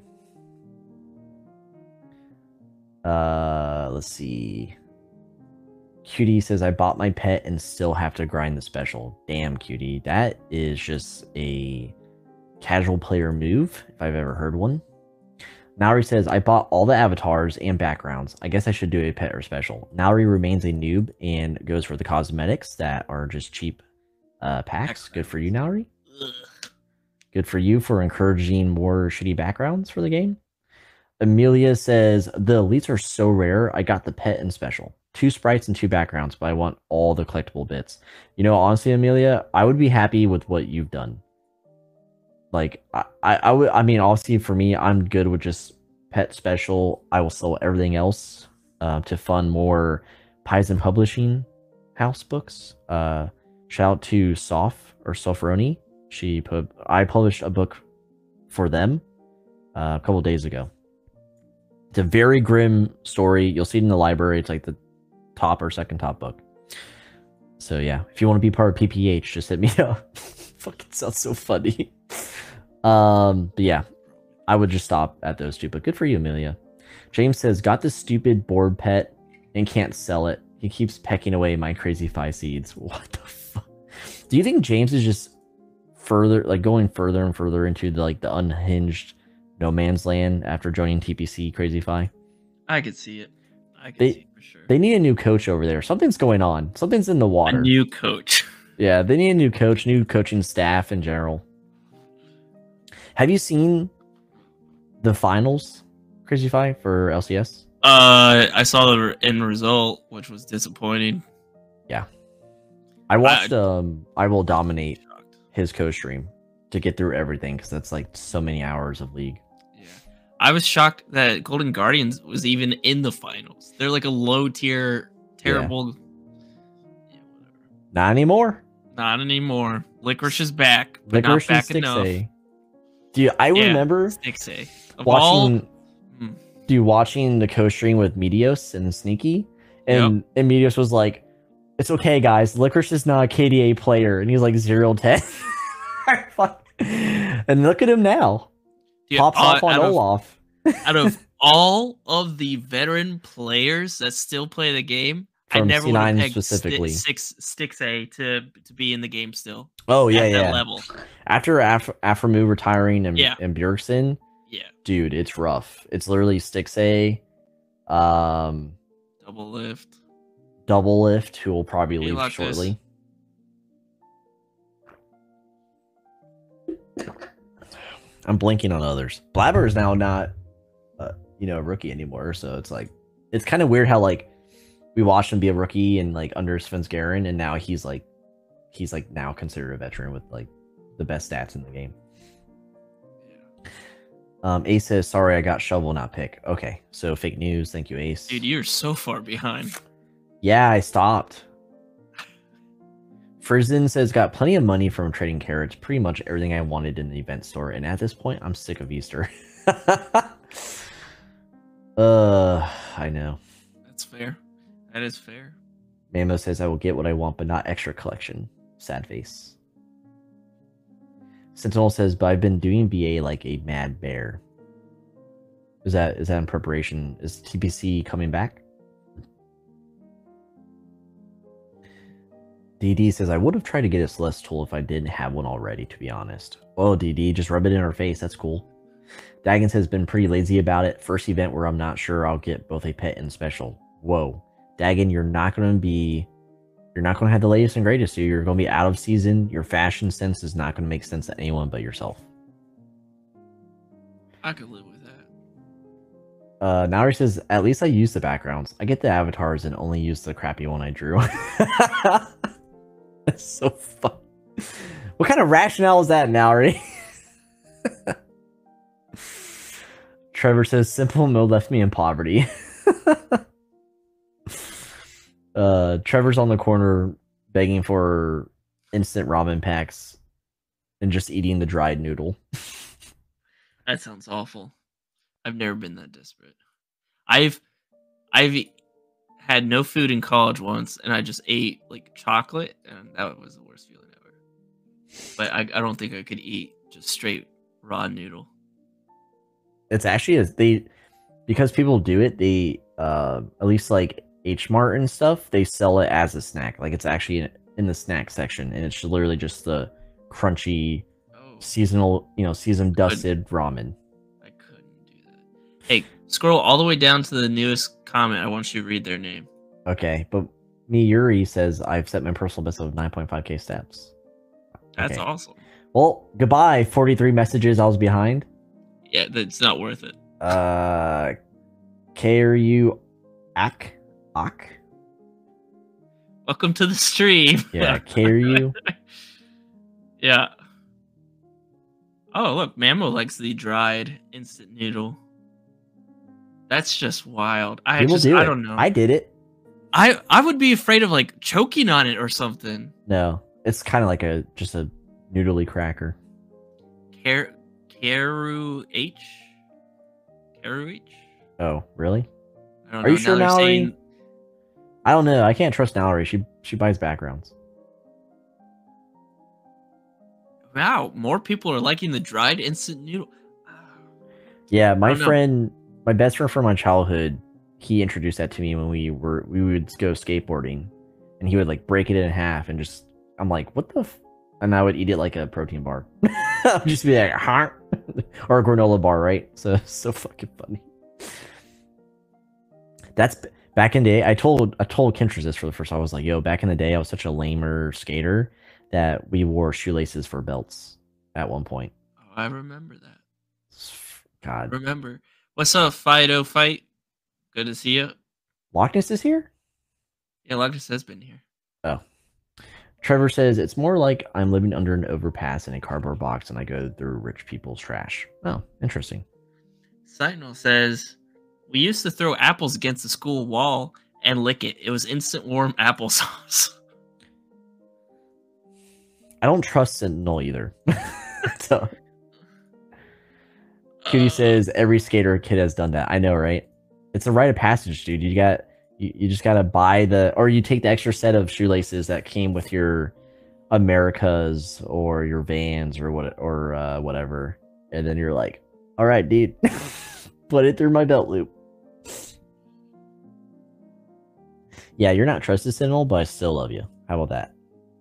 Uh, let's see. Cutie says I bought my pet and still have to grind the special. Damn, Cutie, that is just a casual player move if I've ever heard one. Nauri says I bought all the avatars and backgrounds. I guess I should do a pet or special. Nauri remains a noob and goes for the cosmetics that are just cheap uh, packs. Good for you, Nauri. Good for you for encouraging more shitty backgrounds for the game. Amelia says the elites are so rare. I got the pet and special. Two sprites and two backgrounds, but I want all the collectible bits. You know, honestly, Amelia, I would be happy with what you've done. Like, I, I, I would, I mean, obviously for me, I'm good with just pet special. I will sell everything else uh, to fund more Paizen Publishing House books. Uh, shout out to Soph or Sophroni. She put, I published a book for them uh, a couple of days ago. It's a very grim story. You'll see it in the library. It's like the top or second top book. So yeah, if you want to be part of P P H, just hit me up. Fucking sounds so funny. Um, but yeah, I would just stop at those two. But good for you, Amelia. James says, got this stupid board pet and can't sell it. He keeps pecking away my crazy five seeds. What the fuck? Do you think James is just further, like going further and further into the like the unhinged no man's land after joining T P C Crazy Fi? I could see it. I could They- see it for sure. They need a new coach over there. Something's going on. Something's in the A water. new coach. Yeah, they need a new coach, new coaching staff in general. Have you seen the finals, Crazy Fi, for L C S? Uh, I saw the end result, which was disappointing. I watched I, um I Will Dominate his co-stream to get through everything because that's like so many hours of League. Yeah, I was shocked that Golden Guardians was even in the finals. They're like a low tier, terrible. Yeah, whatever. Not anymore. Not anymore. Licorice is back, but Licorice not back and enough. Stixxay. Dude, I Yeah, remember Stixxay. Of watching, all... Hmm. dude, watching the co-stream with Meteos and Sneaky, and, Yep. and Meteos was like, "It's okay, guys. Licorice is not a K D A player," and he's like zero ten. And look at him now. Dude, Pops uh, off on out of- Olaf. Out of all of the veteran players that still play the game, I From never C would have nine pegged specifically. Sti- six Stixxay to to be in the game still. Oh yeah, at yeah. that level. After Af- Aframu retiring and Yeah. and Bjergsen, Yeah, dude, it's rough. It's literally Stixxay, um, double lift. Double Lift, who will probably Hey, leave Lucas. shortly. I'm blinking on others. Blabber is now not, uh, you know, a rookie anymore. So it's like, it's kind of weird how like we watched him be a rookie and like under Svensgaren, and now he's like, he's like now considered a veteran with like the best stats in the game. Um, Ace says, "Sorry, I got shovel, not pick." Okay, so fake news. Thank you, Ace. Dude, you're so far behind. Yeah, I stopped. Frizzin says, "Got plenty of money from trading carrots. Pretty much everything I wanted in the event store. And at this point, I'm sick of Easter." uh, I know. That's fair. That is fair. Mamo says, "I will get what I want, but not extra collection." Sad face. Sentinel says, "But I've been doing B A like a mad bear." Is that is that in preparation? Is T P C coming back? D D says, "I would have tried to get a Celeste tool if I didn't have one already, to be honest." Oh, D D, just rub it in her face. That's cool. Dagon says, "Been pretty lazy about it. First event where I'm not sure I'll get both a pet and special." Whoa. Dagon, you're not going to be... You're not going to have the latest and greatest, dude. You're going to be out of season. Your fashion sense is not going to make sense to anyone but yourself. I could live with that. Uh, Nauri says, "At least I use the backgrounds. I get the avatars and only use the crappy one I drew." That's so fun. What kind of rationale is that, Nauri? Trevor says, "Simple mode left me in poverty." uh, Trevor's on the corner begging for instant ramen packs and just eating the dried noodle. That sounds awful. I've never been that desperate. I've I've e- had no food in college once, and I just ate like chocolate, and that was the worst feeling ever. But I, I don't think I could eat just straight raw noodle. It's actually a, they because people do it. They uh at least like H Mart and stuff. They sell it as a snack. Like it's actually in, in the snack section, and it's literally just the crunchy Oh, seasonal, you know, season dusted ramen. I couldn't do that. Hey, scroll all the way down to the newest comment. I want you to read their name. Okay, but me Yuri says I've set my personal best of nine point five K steps. That's Okay. awesome. Well, goodbye. forty-three messages I was behind. Yeah, that's not worth it. Uh, K R U Ak Ak. Welcome to the stream. Yeah, K R U. Yeah. Oh, look, Mamo likes the dried instant noodle. That's just wild. I People just, do I it. don't know. I did it. I, I would be afraid of like choking on it or something. No, it's kind of like a just a noodly cracker. Car- Caru H? Caru H? Oh, really? I don't Are you know. sure, they're Mallory? saying- I don't know. I can't trust Mallory. She she buys backgrounds. Wow, more people are liking the dried instant noodle. Yeah, my don't know. friend, my best friend from my childhood, he introduced that to me when we were we would go skateboarding, and he would like break it in half and just. I'm like, what the? F-? And I would eat it like a protein bar. I'd just be like, huh? Or a granola bar, right? So so fucking funny. That's back in the day. I told I told Kentrus this for the first time. I was like, yo, back in the day, I was such a lamer skater that we wore shoelaces for belts at one point. Oh, I remember that. God. Remember. What's up, Fido Fight? Good to see you. Loch Ness is here? Yeah, Lucas has been here. Oh. Trevor says it's more like I'm living under an overpass in a cardboard box and I go through rich people's trash. Oh, interesting. Sentinel says we used to throw apples against the school wall and lick it. It was instant warm applesauce. I don't trust Sentinel either. So, Cutie uh, says every skater kid has done that. I know, right? It's a rite of passage, dude. You got you, you just gotta buy the, or you take the extra set of shoelaces that came with your Americas or your Vans or what or uh, whatever, and then you're like, all right, dude, put it through my belt loop. Yeah, you're not trusted, Sentinel, but I still love you. How about that?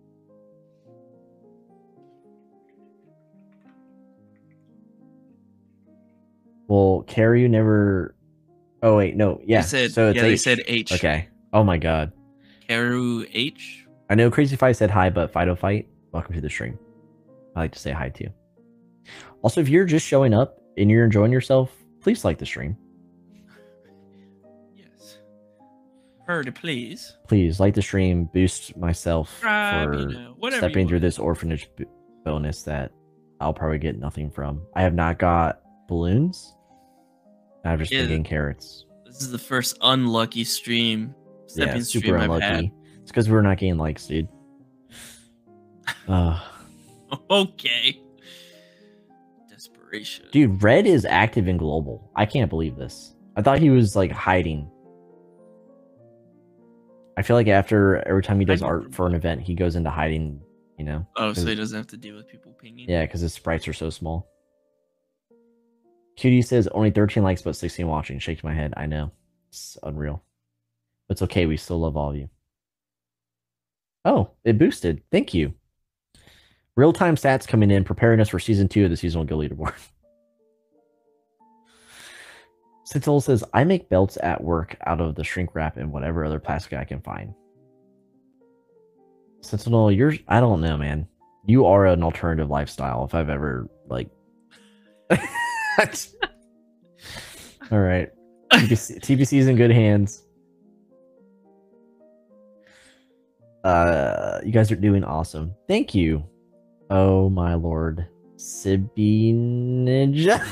Well, Carrie, you never. Oh wait, no, yeah. They said, so it's yeah, they H. said H. Okay. Oh my god. Karu H. I know Crazy Fight said hi, but Fido Fight, welcome to the stream. I like to say hi to you. Also, if you're just showing up and you're enjoying yourself, please like the stream. Yes. Heard, please. Please like the stream. Boost myself Subscribe, for you know, stepping through this orphanage b- bonus that I'll probably get nothing from. I have not got balloons. I've just Yeah, been getting carrots. This is the first unlucky stream. Stepping Yeah, stream super I've unlucky. had. It's because we're not getting likes, dude. Uh, Okay. Desperation. dude, Red is active in global. I can't believe this. I thought he was like hiding. I feel like after every time he does art for an event, he goes into hiding, you know? Oh, so he doesn't have to deal with people pinging? Yeah, because his sprites are so small. Cutie says only thirteen likes but sixteen watching. Shake my head. I know. It's unreal. But it's okay. We still love all of you. Oh, it boosted. Thank you. Real-time stats coming in, preparing us for season two of the seasonal guild leaderboard. Sentinel says, I make belts at work out of the shrink wrap and whatever other plastic I can find. Sentinel, you're... I don't know, man. You are an alternative lifestyle if I've ever, like... All right. T P C, T P C is in good hands. Uh, you guys are doing awesome. Thank you. Oh my lord, Sibby Ninja.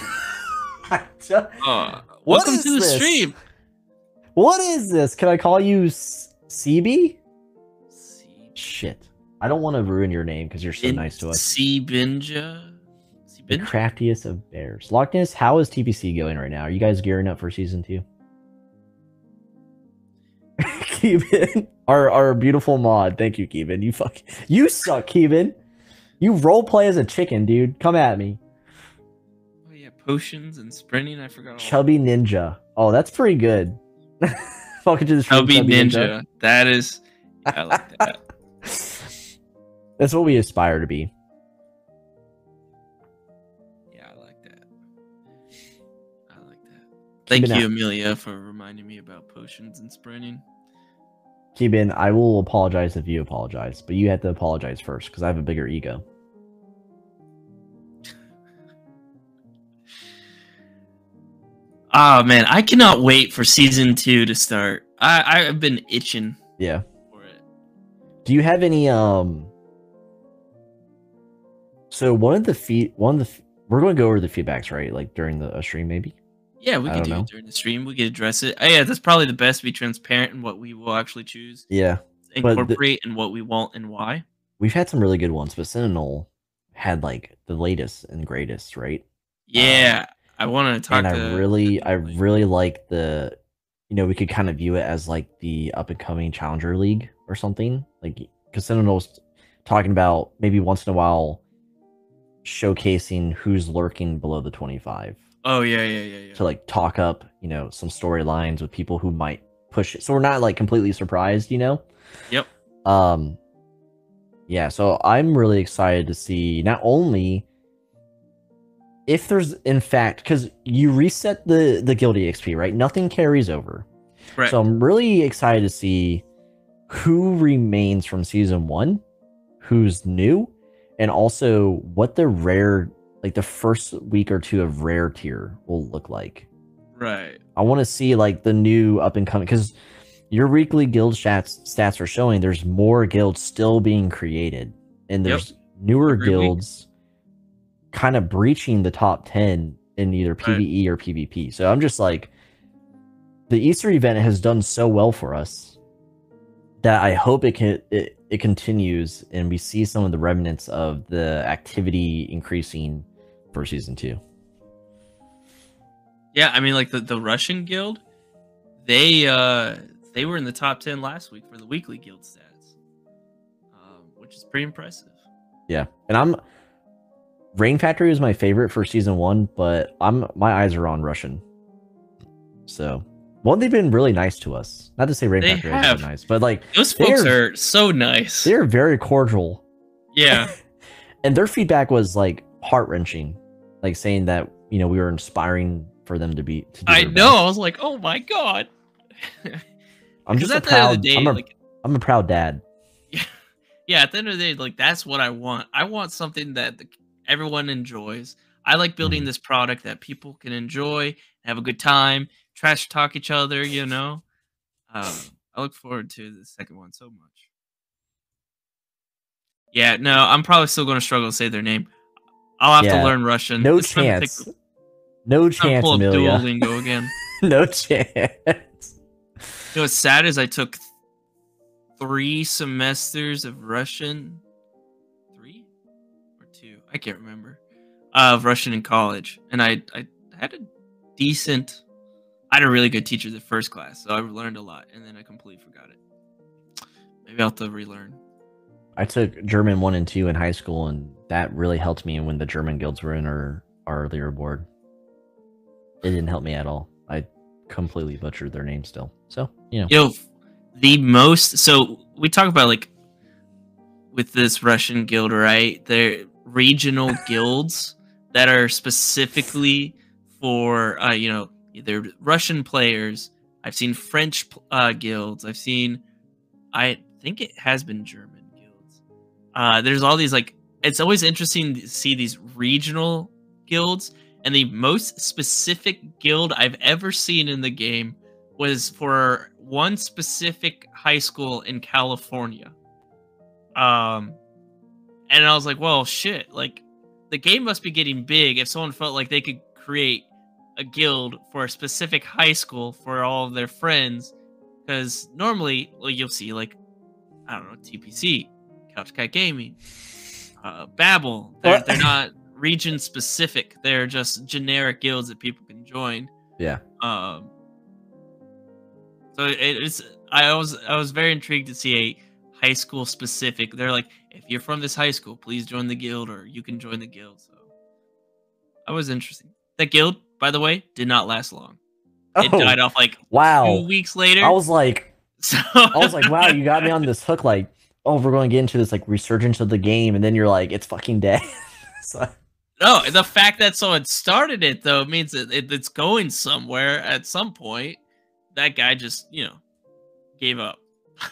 uh, welcome to the this? stream. What is this? Can I call you C B? Shit, I don't want to ruin your name because you're so In nice to us. C Binja. The craftiest of bears. Lockness, how is T P C going right now? Are you guys gearing up for season two? Keeban, our our beautiful mod. Thank you, Keeban. You fuck. You suck, Keeban. You role play as a chicken, dude. Come at me. Oh yeah, potions and sprinting. I forgot. Chubby Ninja. Oh, that's pretty good. Welcome to the stream, Chubby, Chubby Ninja. Ninja. That is. I like that. That's what we aspire to be. Thank Keeban you, out. Amelia, for reminding me about potions and sprinting. Keeban, I will apologize if you apologize, but you have to apologize first because I have a bigger ego. Oh man, I cannot wait for season two to start. I I've been itching. Yeah. For it. Do you have any um? So one of the feed, one of the we're going to go over the feedbacks, right? Like during the uh, stream, maybe. Yeah, we I could don't do know. it during the stream. We could address it. Oh, yeah, that's probably the best. Be transparent in what we will actually choose. Yeah. Incorporate and what we won't and why. We've had some really good ones, but Sentinel had like the latest and greatest, right? Yeah, um, I want to talk. And I to, really, I really like the, you know, we could kind of view it as like the up and coming Challenger League or something, like because Sentinel's talking about maybe once in a while showcasing who's lurking below the twenty-five. Oh yeah, yeah, yeah, yeah. To like talk up, you know, some storylines with people who might push it, so we're not like completely surprised, you know. Yep. Um. Yeah, so I'm really excited to see not only if there's in fact, because you reset the the guild E X P, right? Nothing carries over. Right. So I'm really excited to see who remains from season one, who's new, and also what the rare, like the first week or two of rare tier will look like. Right. I want to see like the new up and coming, because your weekly guild stats stats are showing there's more guilds still being created, and there's yep. newer Every guilds week. kind of breaching the top ten in either PvE right. or PvP. So I'm just like, the Easter event has done so well for us that I hope it can it, it continues and we see some of the remnants of the activity increasing for season two. Yeah, I mean, like the, the Russian guild, they uh they were in the top ten last week for the weekly guild stats, um, which is pretty impressive. Yeah, and I'm Rain Factory was my favorite for season one, but I'm my eyes are on Russian. So, well, they've been really nice to us. Not to say Rain they Factory has been nice, but like those folks are so nice. They're very cordial. Yeah, and their feedback was like heart wrenching, like saying that you know we were inspiring for them to be. To do I know. Best. I was like, oh my god. I'm just a proud. Day, I'm, a, like, I'm a proud dad. Yeah, yeah. At the end of the day, like that's what I want. I want something that the, everyone enjoys. I like building mm. this product that people can enjoy, have a good time, trash talk each other. You know, um, I look forward to the second one so much. Yeah, no, I'm probably still going to struggle to say their name. I'll have yeah, to learn Russian. No it's chance. The, I'm no chance, pull up Amelia. Duolingo again. No chance. You know what's sad is I took three semesters of Russian, three or two, I can't remember, uh, of Russian in college, and I I had a decent, I had a really good teacher the first class, so I learned a lot, and then I completely forgot it. Maybe I'll have to relearn. I took German one and two in high school, and that really helped me when the German guilds were in our our leaderboard. It didn't help me at all. I completely butchered their name still. So, you know. You know, the most... So, we talk about, like, with this Russian guild, right? They're regional guilds that are specifically for, uh, you know, either Russian players. I've seen French uh, guilds. I've seen... I think it has been German guilds. Uh, there's all these, like... It's always interesting to see these regional guilds. And the most specific guild I've ever seen in the game was for one specific high school in California. Um, and I was like, well, shit, like, the game must be getting big if someone felt like they could create a guild for a specific high school for all of their friends. Because normally, well, you'll see, like, I don't know, T P C, Couch Cat Gaming, uh, Babbel. They're, they're not region specific. They're just generic guilds that people can join. Yeah. Um. So it, it's I was I was very intrigued to see a high school specific. They're like, if you're from this high school, please join the guild, or you can join the guild. So that was interesting. That guild, by the way, did not last long. It oh, died off like wow. two weeks later. I was like, so I was like, wow, you got me on this hook. Like, oh, we're going to get into this like resurgence of the game, and then you're like, it's fucking dead. So. No, the fact that someone started it, though, means that it, it's going somewhere at some point. That guy just, you know, gave up.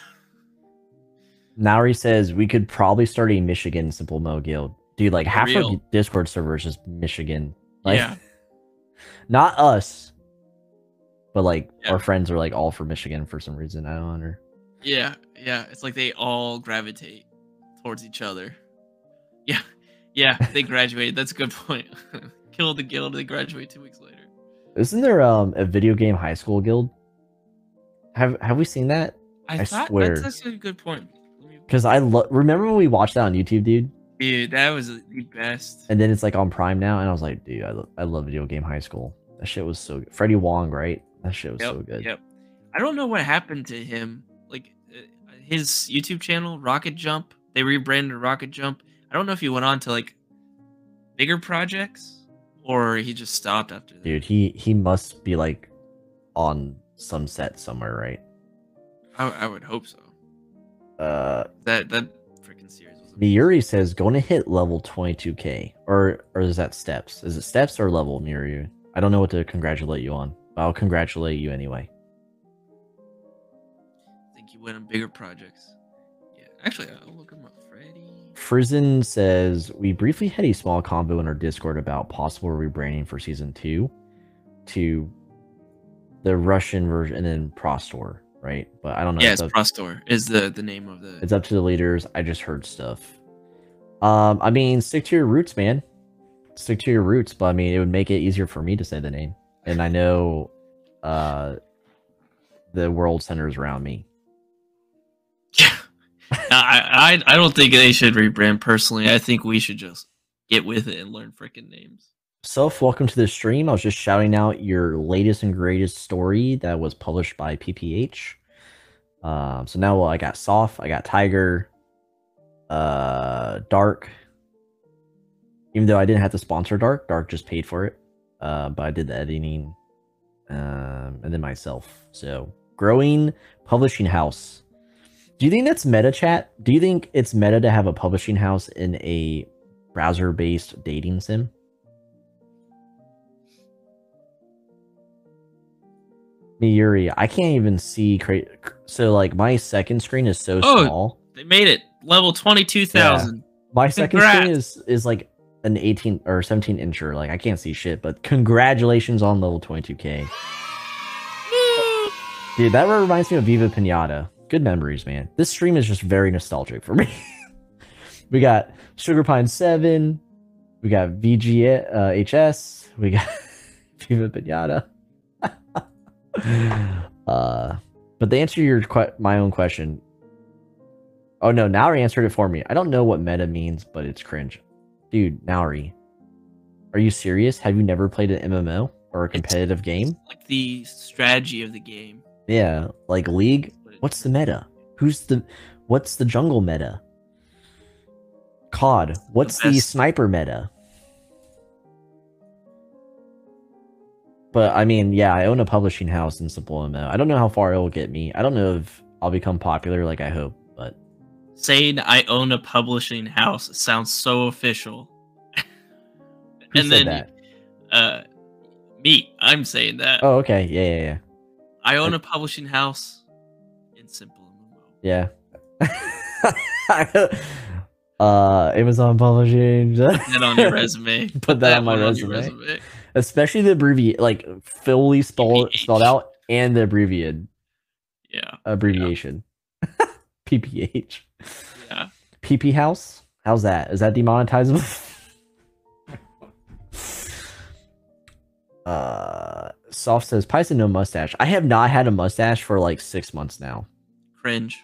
Nauri says, we could probably start a Michigan Simple Mo guild. Dude, like, half real. of Discord servers is Michigan. Like, yeah. Not us, but, like, yeah. our friends are, like, all for Michigan for some reason. I don't know. Yeah, yeah. It's like they all gravitate towards each other. Yeah. Yeah, they graduated. That's a good point. Kill the guild, they graduate two weeks later. Isn't there um a video game high school guild? Have Have we seen that? I, I thought, swear. That's actually a good point. Because I lo- remember when we watched that on YouTube, dude. Dude, that was the best. And then it's like on Prime now, and I was like, dude, I, lo- I love video game high school. That shit was so good. Freddie Wong, right? That shit was yep, so good. Yep. I don't know what happened to him. Like uh, his YouTube channel, Rocket Jump. They rebranded Rocket Jump. I don't know if he went on to like bigger projects or he just stopped after that. Dude, he he must be like on some set somewhere, right? I, I would hope so. Uh, that that freaking series was. Miuri says going to hit level twenty-two K, or or is that steps? Is it steps or level, Miuri? I don't know what to congratulate you on. But I'll congratulate you anyway. I think you went on bigger projects. Yeah, actually, I'll look him up. Freddy. Frizen says, we briefly had a small convo in our Discord about possible rebranding for Season two to the Russian version and then Prostor. right? But I don't know. Yeah, It's it's up, Prostor is the the name of the. it's up to the leaders. I just heard stuff. Um, I mean, stick to your roots, man. Stick to your roots, but I mean, it would make it easier for me to say the name. And I know uh, the world centers around me. Yeah, I, I I don't think they should rebrand. Personally, I think we should just get with it and learn freaking names. Self, welcome to the stream. I was just shouting out your latest and greatest story that was published by P P H. Um, so now well, I got Soft, I got Tiger, uh, Dark. Even though I didn't have to sponsor Dark, Dark just paid for it. Uh, but I did the editing, um, and then myself. So growing publishing house. Do you think that's meta, chat? Do you think it's meta to have a publishing house in a browser-based dating sim? Me, Yuri, I can't even see. Cra- so, like, my second screen is so Oh, small. They made it level twenty-two thousand. Yeah. My second Congrats. screen is is like an eighteen or seventeen incher. Like, I can't see shit. But congratulations on level twenty-two K, dude. That reminds me of Viva Pinata. Good memories, man. This stream is just very nostalgic for me. We got Sugar Pine seven. We got V G H S. We got Viva Pinata. uh, but to answer your que- my own question, oh no, Nauri answered it for me. I don't know what meta means, but it's cringe, dude. Nauri, are you serious? Have you never played an M M O or a competitive it's, game? It's like the strategy of the game. Yeah, like League. What's the meta? Who's the? What's the jungle meta? C O D. What's the, the sniper meta? But I mean, yeah, I own a publishing house in Simple M O. I don't know how far it will get me. I don't know if I'll become popular like I hope, but saying I own a publishing house sounds so official. Who and said then that? uh me, I'm saying that. Oh, okay. Yeah, yeah, yeah. I own a publishing house in Simple M M O. Yeah. uh Amazon Publishing. Put that on your resume. Put, Put that, that on my on resume. your resume. Especially the abbreviate, like fully spelled P P H. spelled out, and the abbreviated. Yeah. Abbreviation. Yeah. P P H. Yeah. P P House. How's that? Is that demonetizable? uh, Soft says Python no mustache. I have not had a mustache for like six months now. Cringe.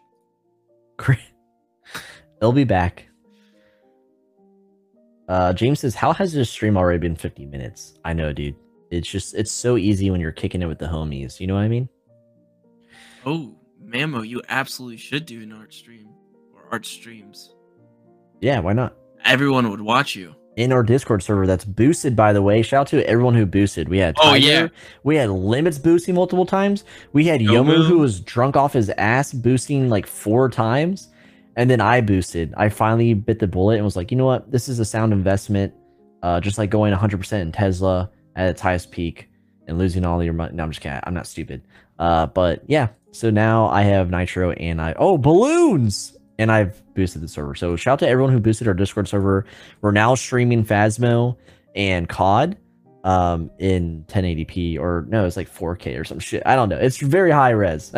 It'll be back. Uh, James says, how has this stream already been fifty minutes? I know, dude. It's just, it's so easy when you're kicking it with the homies. You know what I mean? Oh, Mamo, you absolutely should do an art stream or art streams. Yeah, why not? Everyone would watch you. In our Discord server that's boosted, by the way. Shout out to everyone who boosted. We had Tiger, oh, yeah. We had Limits boosting multiple times. We had Yomu, Yomu who was drunk off his ass boosting like four times. And then I boosted. I finally bit the bullet and was like, you know what? This is a sound investment. Uh, just like going one hundred percent in Tesla at its highest peak and losing all your money. No, I'm just kidding. I'm not stupid. Uh, but yeah. So now I have Nitro and I... Oh, balloons! And I've boosted the server. So shout out to everyone who boosted our Discord server. We're now streaming Phasmo and C O D um, in ten eighty p. Or no, it's like four K or some shit. I don't know. It's very high res.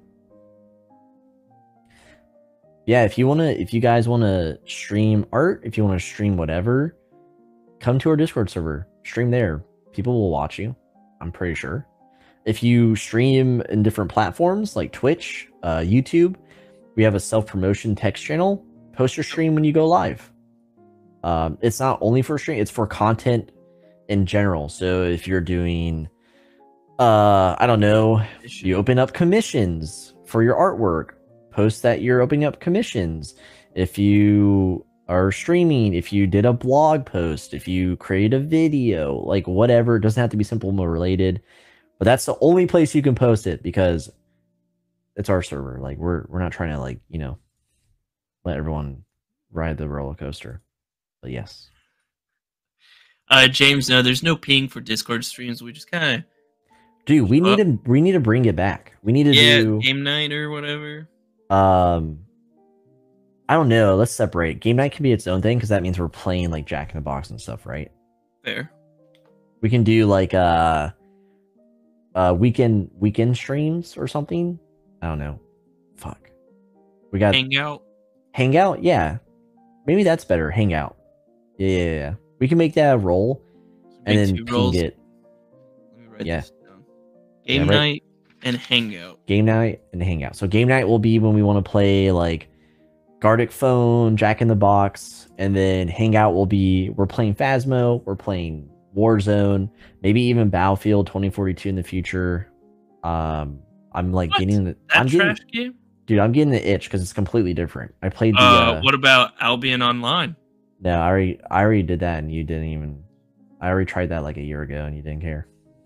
Yeah, if you want to, if you guys want to stream art, if you want to stream whatever, come to our Discord server, stream there. People will watch you. I'm pretty sure. If you stream in different platforms like Twitch, uh, YouTube, we have a self-promotion text channel. Post your stream when you go live. Um, it's not only for stream, it's for content in general. So if you're doing, uh, I don't know, you open up commissions for your artwork, post that you're opening up commissions. If you are streaming, if you did a blog post, if you create a video, like whatever, it doesn't have to be Simple M O related, but that's the only place you can post it because it's our server. Like we're we're not trying to like, you know, let everyone ride the roller coaster. But yes. Uh James, no, there's no ping for Discord streams. We just kind of Dude, we need to we need to bring it back. We need to yeah, do game night or whatever. Um, I don't know. Let's separate. Game night can be its own thing because that means we're playing like Jack in the Box and stuff, right? Fair. We can do like uh, uh weekend weekend streams or something. I don't know. Fuck. We got Hangout. Hangout. Yeah, maybe that's better. Hangout. Yeah, yeah, yeah. We can make that a role, and Make then two ping roles. it. Let me write Yeah. this down. Game Yeah, right. night and hangout. Game night and Hangout. So game night will be when we want to play like Gartic Phone, Jack in the Box, and then Hangout will be we're playing Phasmo, we're playing Warzone, maybe even Battlefield twenty forty-two in the future. Um, I'm like What? getting the That I'm getting, trash game? dude. I'm getting the itch because it's completely different. I played the. Uh, Uh, what about Albion Online? no, I already I already did that, and you didn't even. I already tried that like a year ago, and you didn't care.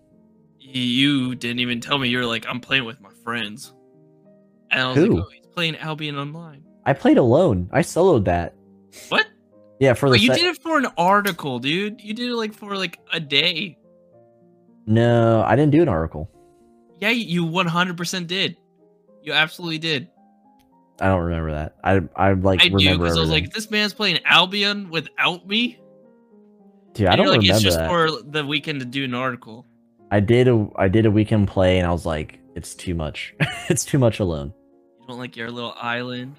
You didn't even tell me. You're like, I'm playing with my friends. And I was Who? like, oh, he's playing Albion Online. I played alone. I soloed that. What? Yeah, for Oh, the. you se- did it for an article, dude. You did it like for like a day. No, I didn't do an article. Yeah, you one hundred percent did. You absolutely did. I don't remember that. I I like I do remember because I was everything. like, this man's playing Albion without me. Dude, I And don't you're like, remember it's just that. for the weekend to do an article. I did a I did a weekend play, and I was like, it's too much. It's too much alone. You don't like your little island.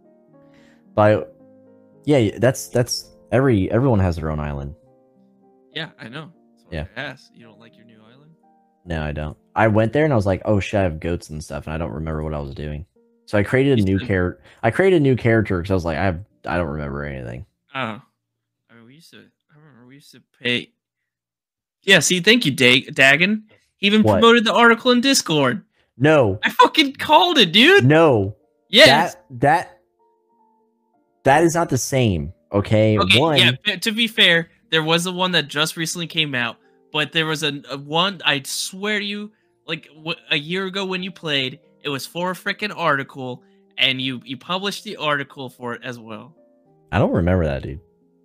But yeah, that's that's every everyone has their own island. Yeah, I know. That's why Yeah. I asked. You don't like your new island? No, I don't. I went there and I was like, oh shit, I have goats and stuff, and I don't remember what I was doing. So I created a You new said- character. I created a new character because I was like, I have I don't remember anything. Oh, I mean, we used to. I remember we used to pay. Yeah, see, thank you, Dag- Dagon. He even What? promoted the article in Discord. No, I fucking called it, dude. no, Yes. that that that is not the same. Okay, Okay. one. Yeah. but To be fair, there was the one that just recently came out, but there was a, a one. I swear to you, like w- a year ago when you played, it was for a freaking article, and you you published the article for it as well. I don't remember that, dude.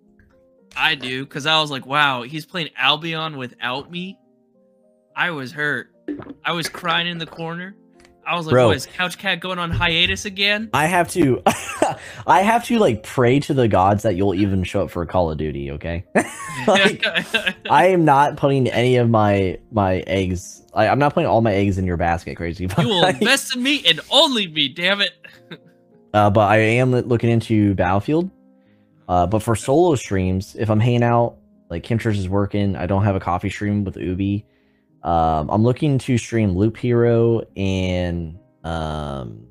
I do, because I was like, wow, he's playing Albion without me. I was hurt. I was crying in the corner. I was like, Bro. what, is Couch Cat going on hiatus again? I have to, I have to like pray to the gods that you'll even show up for Call of Duty. Okay, like, I am not putting any of my my eggs. I, I'm not putting all my eggs in your basket, crazy. But You will like, invest in me and only me, damn it. uh, but I am looking into Battlefield. Uh, but for solo streams, if I'm hanging out, like Kimchurch is working, I don't have a coffee stream with Ubi. Um, I'm looking to stream Loop Hero and um,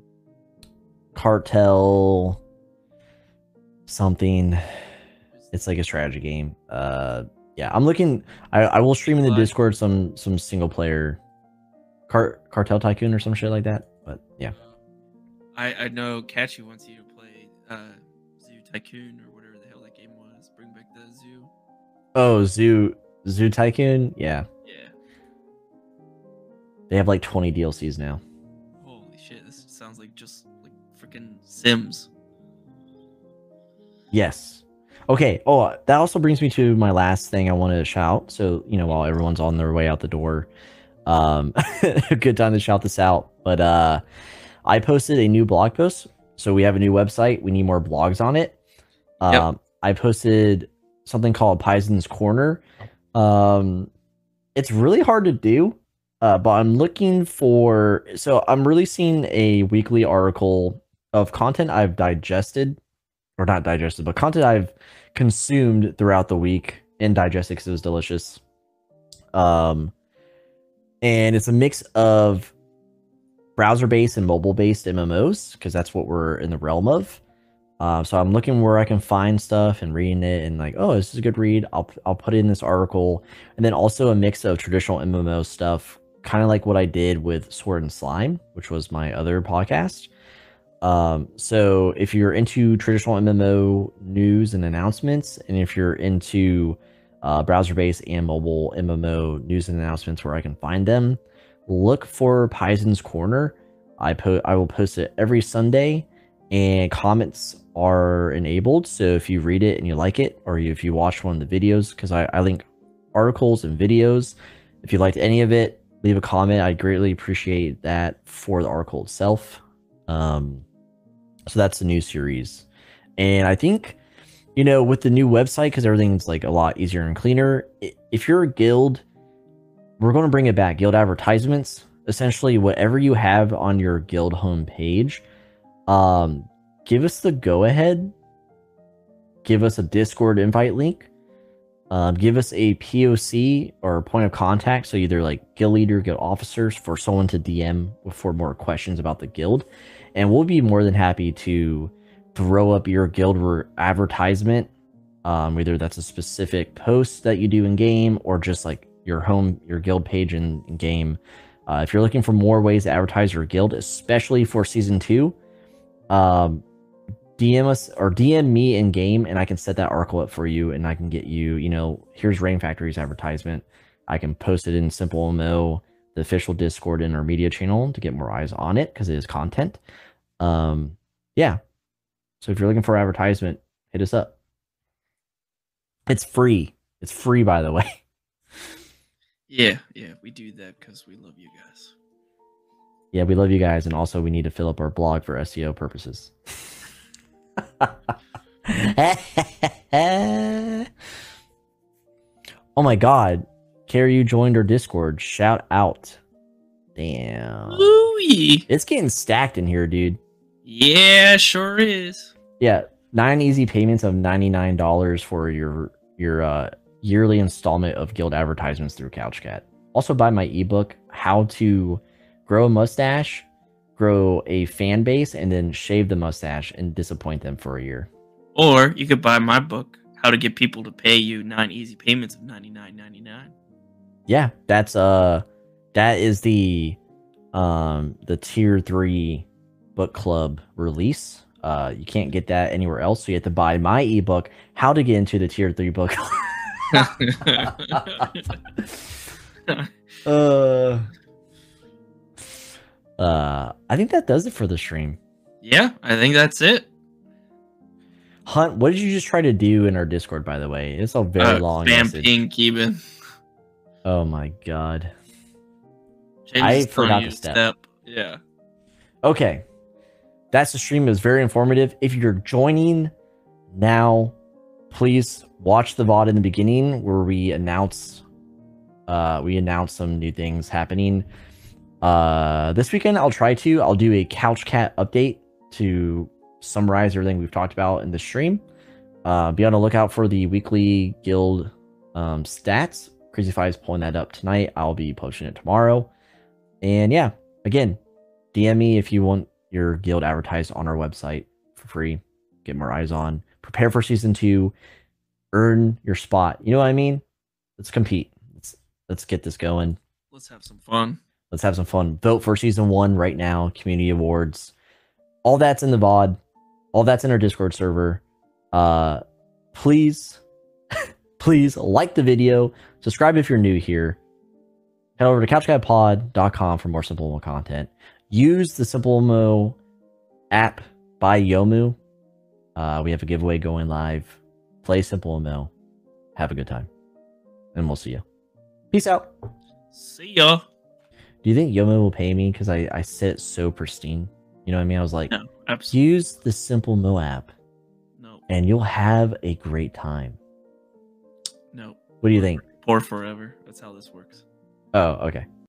Cartel something. It's like a strategy game. Uh, yeah, I'm looking. I, I will stream in the Discord some some single player Car, Cartel Tycoon or some shit like that. But yeah, I, I know Catchy wants you to play uh, Zoo Tycoon or whatever the hell that game was. Bring back the zoo. oh Zoo Zoo Tycoon, yeah, Yeah. they have like twenty D L Cs now. Holy shit, this sounds like just like freaking Sims. Yes. Okay. Oh, that also brings me to my last thing I wanted to shout. So, you know, while everyone's on their way out the door, um, a good time to shout this out. But uh, I posted a new blog post. So we have a new website. We need more blogs on it. Um, Yep. I posted something called Pison's Corner. Um, it's really hard to do, uh, but I'm looking for. So I'm releasing a weekly article of content I've digested. Or not digested, but content I've consumed throughout the week and digested because it was delicious. Um, and it's a mix of browser-based and mobile-based M M Os because that's what we're in the realm of. Uh, so I'm looking where I can find stuff and reading it and like, oh, this is a good read. I'll I'll put it in this article, and then also a mix of traditional M M O stuff, kind of like what I did with Sword and Slime, which was my other podcast. Um, so if you're into traditional M M O news and announcements, and if you're into uh, browser-based and mobile M M O news and announcements where I can find them, look for Pison's Corner. I po- I will post it every Sunday, and comments are enabled. So if you read it and you like it, or if you watch one of the videos, because I, I link articles and videos. If you liked any of it, leave a comment. I'd greatly appreciate that for the article itself. Um, So that's the new series. And I think, you know, with the new website, because everything's like a lot easier and cleaner, if you're a guild, we're going to bring it back. Guild advertisements. essentially whatever you have on your guild homepage, um, give us the go ahead. Give us a Discord invite link. Um, give us a P O C or point of contact, so either like guild leader, guild officers, for someone to D M for more questions about the guild, and we'll be more than happy to throw up your guild re- advertisement. Um, whether that's a specific post that you do in game or just like your home, your guild page in, in game. Uh, if you're looking for more ways to advertise your guild, especially for season two, um, D M us or D M me in game, and I can set that article up for you, and I can get you, you know, here's Rain Factory's advertisement. I can post it in Simple M O, the official Discord and our media channel to get more eyes on it because it is content. Um, yeah. So if you're looking for advertisement, hit us up. It's free. It's free, by the way. Yeah, yeah, we do that because we love you guys. Yeah, we love you guys, and also we need to fill up our blog for S E O purposes. Oh my god. Carrie, you joined our Discord. Shout out. Damn. Louie. It's getting stacked in here, dude. Yeah, sure is. Yeah, nine easy payments of ninety-nine dollars for your your uh, yearly installment of guild advertisements through CouchCat. Also buy my ebook, How to Grow a Mustache, Grow a Fan Base, and then Shave the Mustache and Disappoint them for a year. Or you could buy my book, How to Get People to Pay You Nine Easy Payments of ninety-nine ninety-nine. Yeah, that's uh that is the um the tier three book club release. Uh you can't get that anywhere else, so you have to buy my ebook, How to Get into the tier three book club. uh uh I think that does it for the stream. Yeah, I think that's it. Hunt, what did you just try to do in our Discord, by the way? It's a very uh, long spam message. ping Keeban. Oh my god. Change I his tone, forgot you the step. Yeah. Okay. That's the stream. It was very informative. If you're joining now, please watch the V O D in the beginning where we announce uh we announce some new things happening. Uh this weekend I'll try to. I'll do a CouchCat update to summarize everything we've talked about in the stream. Uh be on the lookout for the weekly guild um stats. Crazy Five is pulling that up tonight. I'll be posting it tomorrow. And yeah, again, D M me if you want your guild advertised on our website for free. Get more eyes on. Prepare for season two. Earn your spot. You know what I mean? Let's compete. Let's let's get this going. Let's have some fun. Let's have some fun. Vote for season one right now. Community awards. All that's in the V O D. All that's in our Discord server. Uh, please, please like the video. Subscribe if you're new here. Head over to couch cat pod dot com for more Simple M O content. Use the Simple M O app by Yomu. Uh, we have a giveaway going live. Play Simple M O. Have a good time. And we'll see you. Peace out. See ya. Do you think Yomu will pay me because I, I said it so pristine? You know what I mean? I was like, No, absolutely. use the Simple M O app No. and you'll have a great time. No. What do you think? Poor forever. That's how this works. Oh, okay.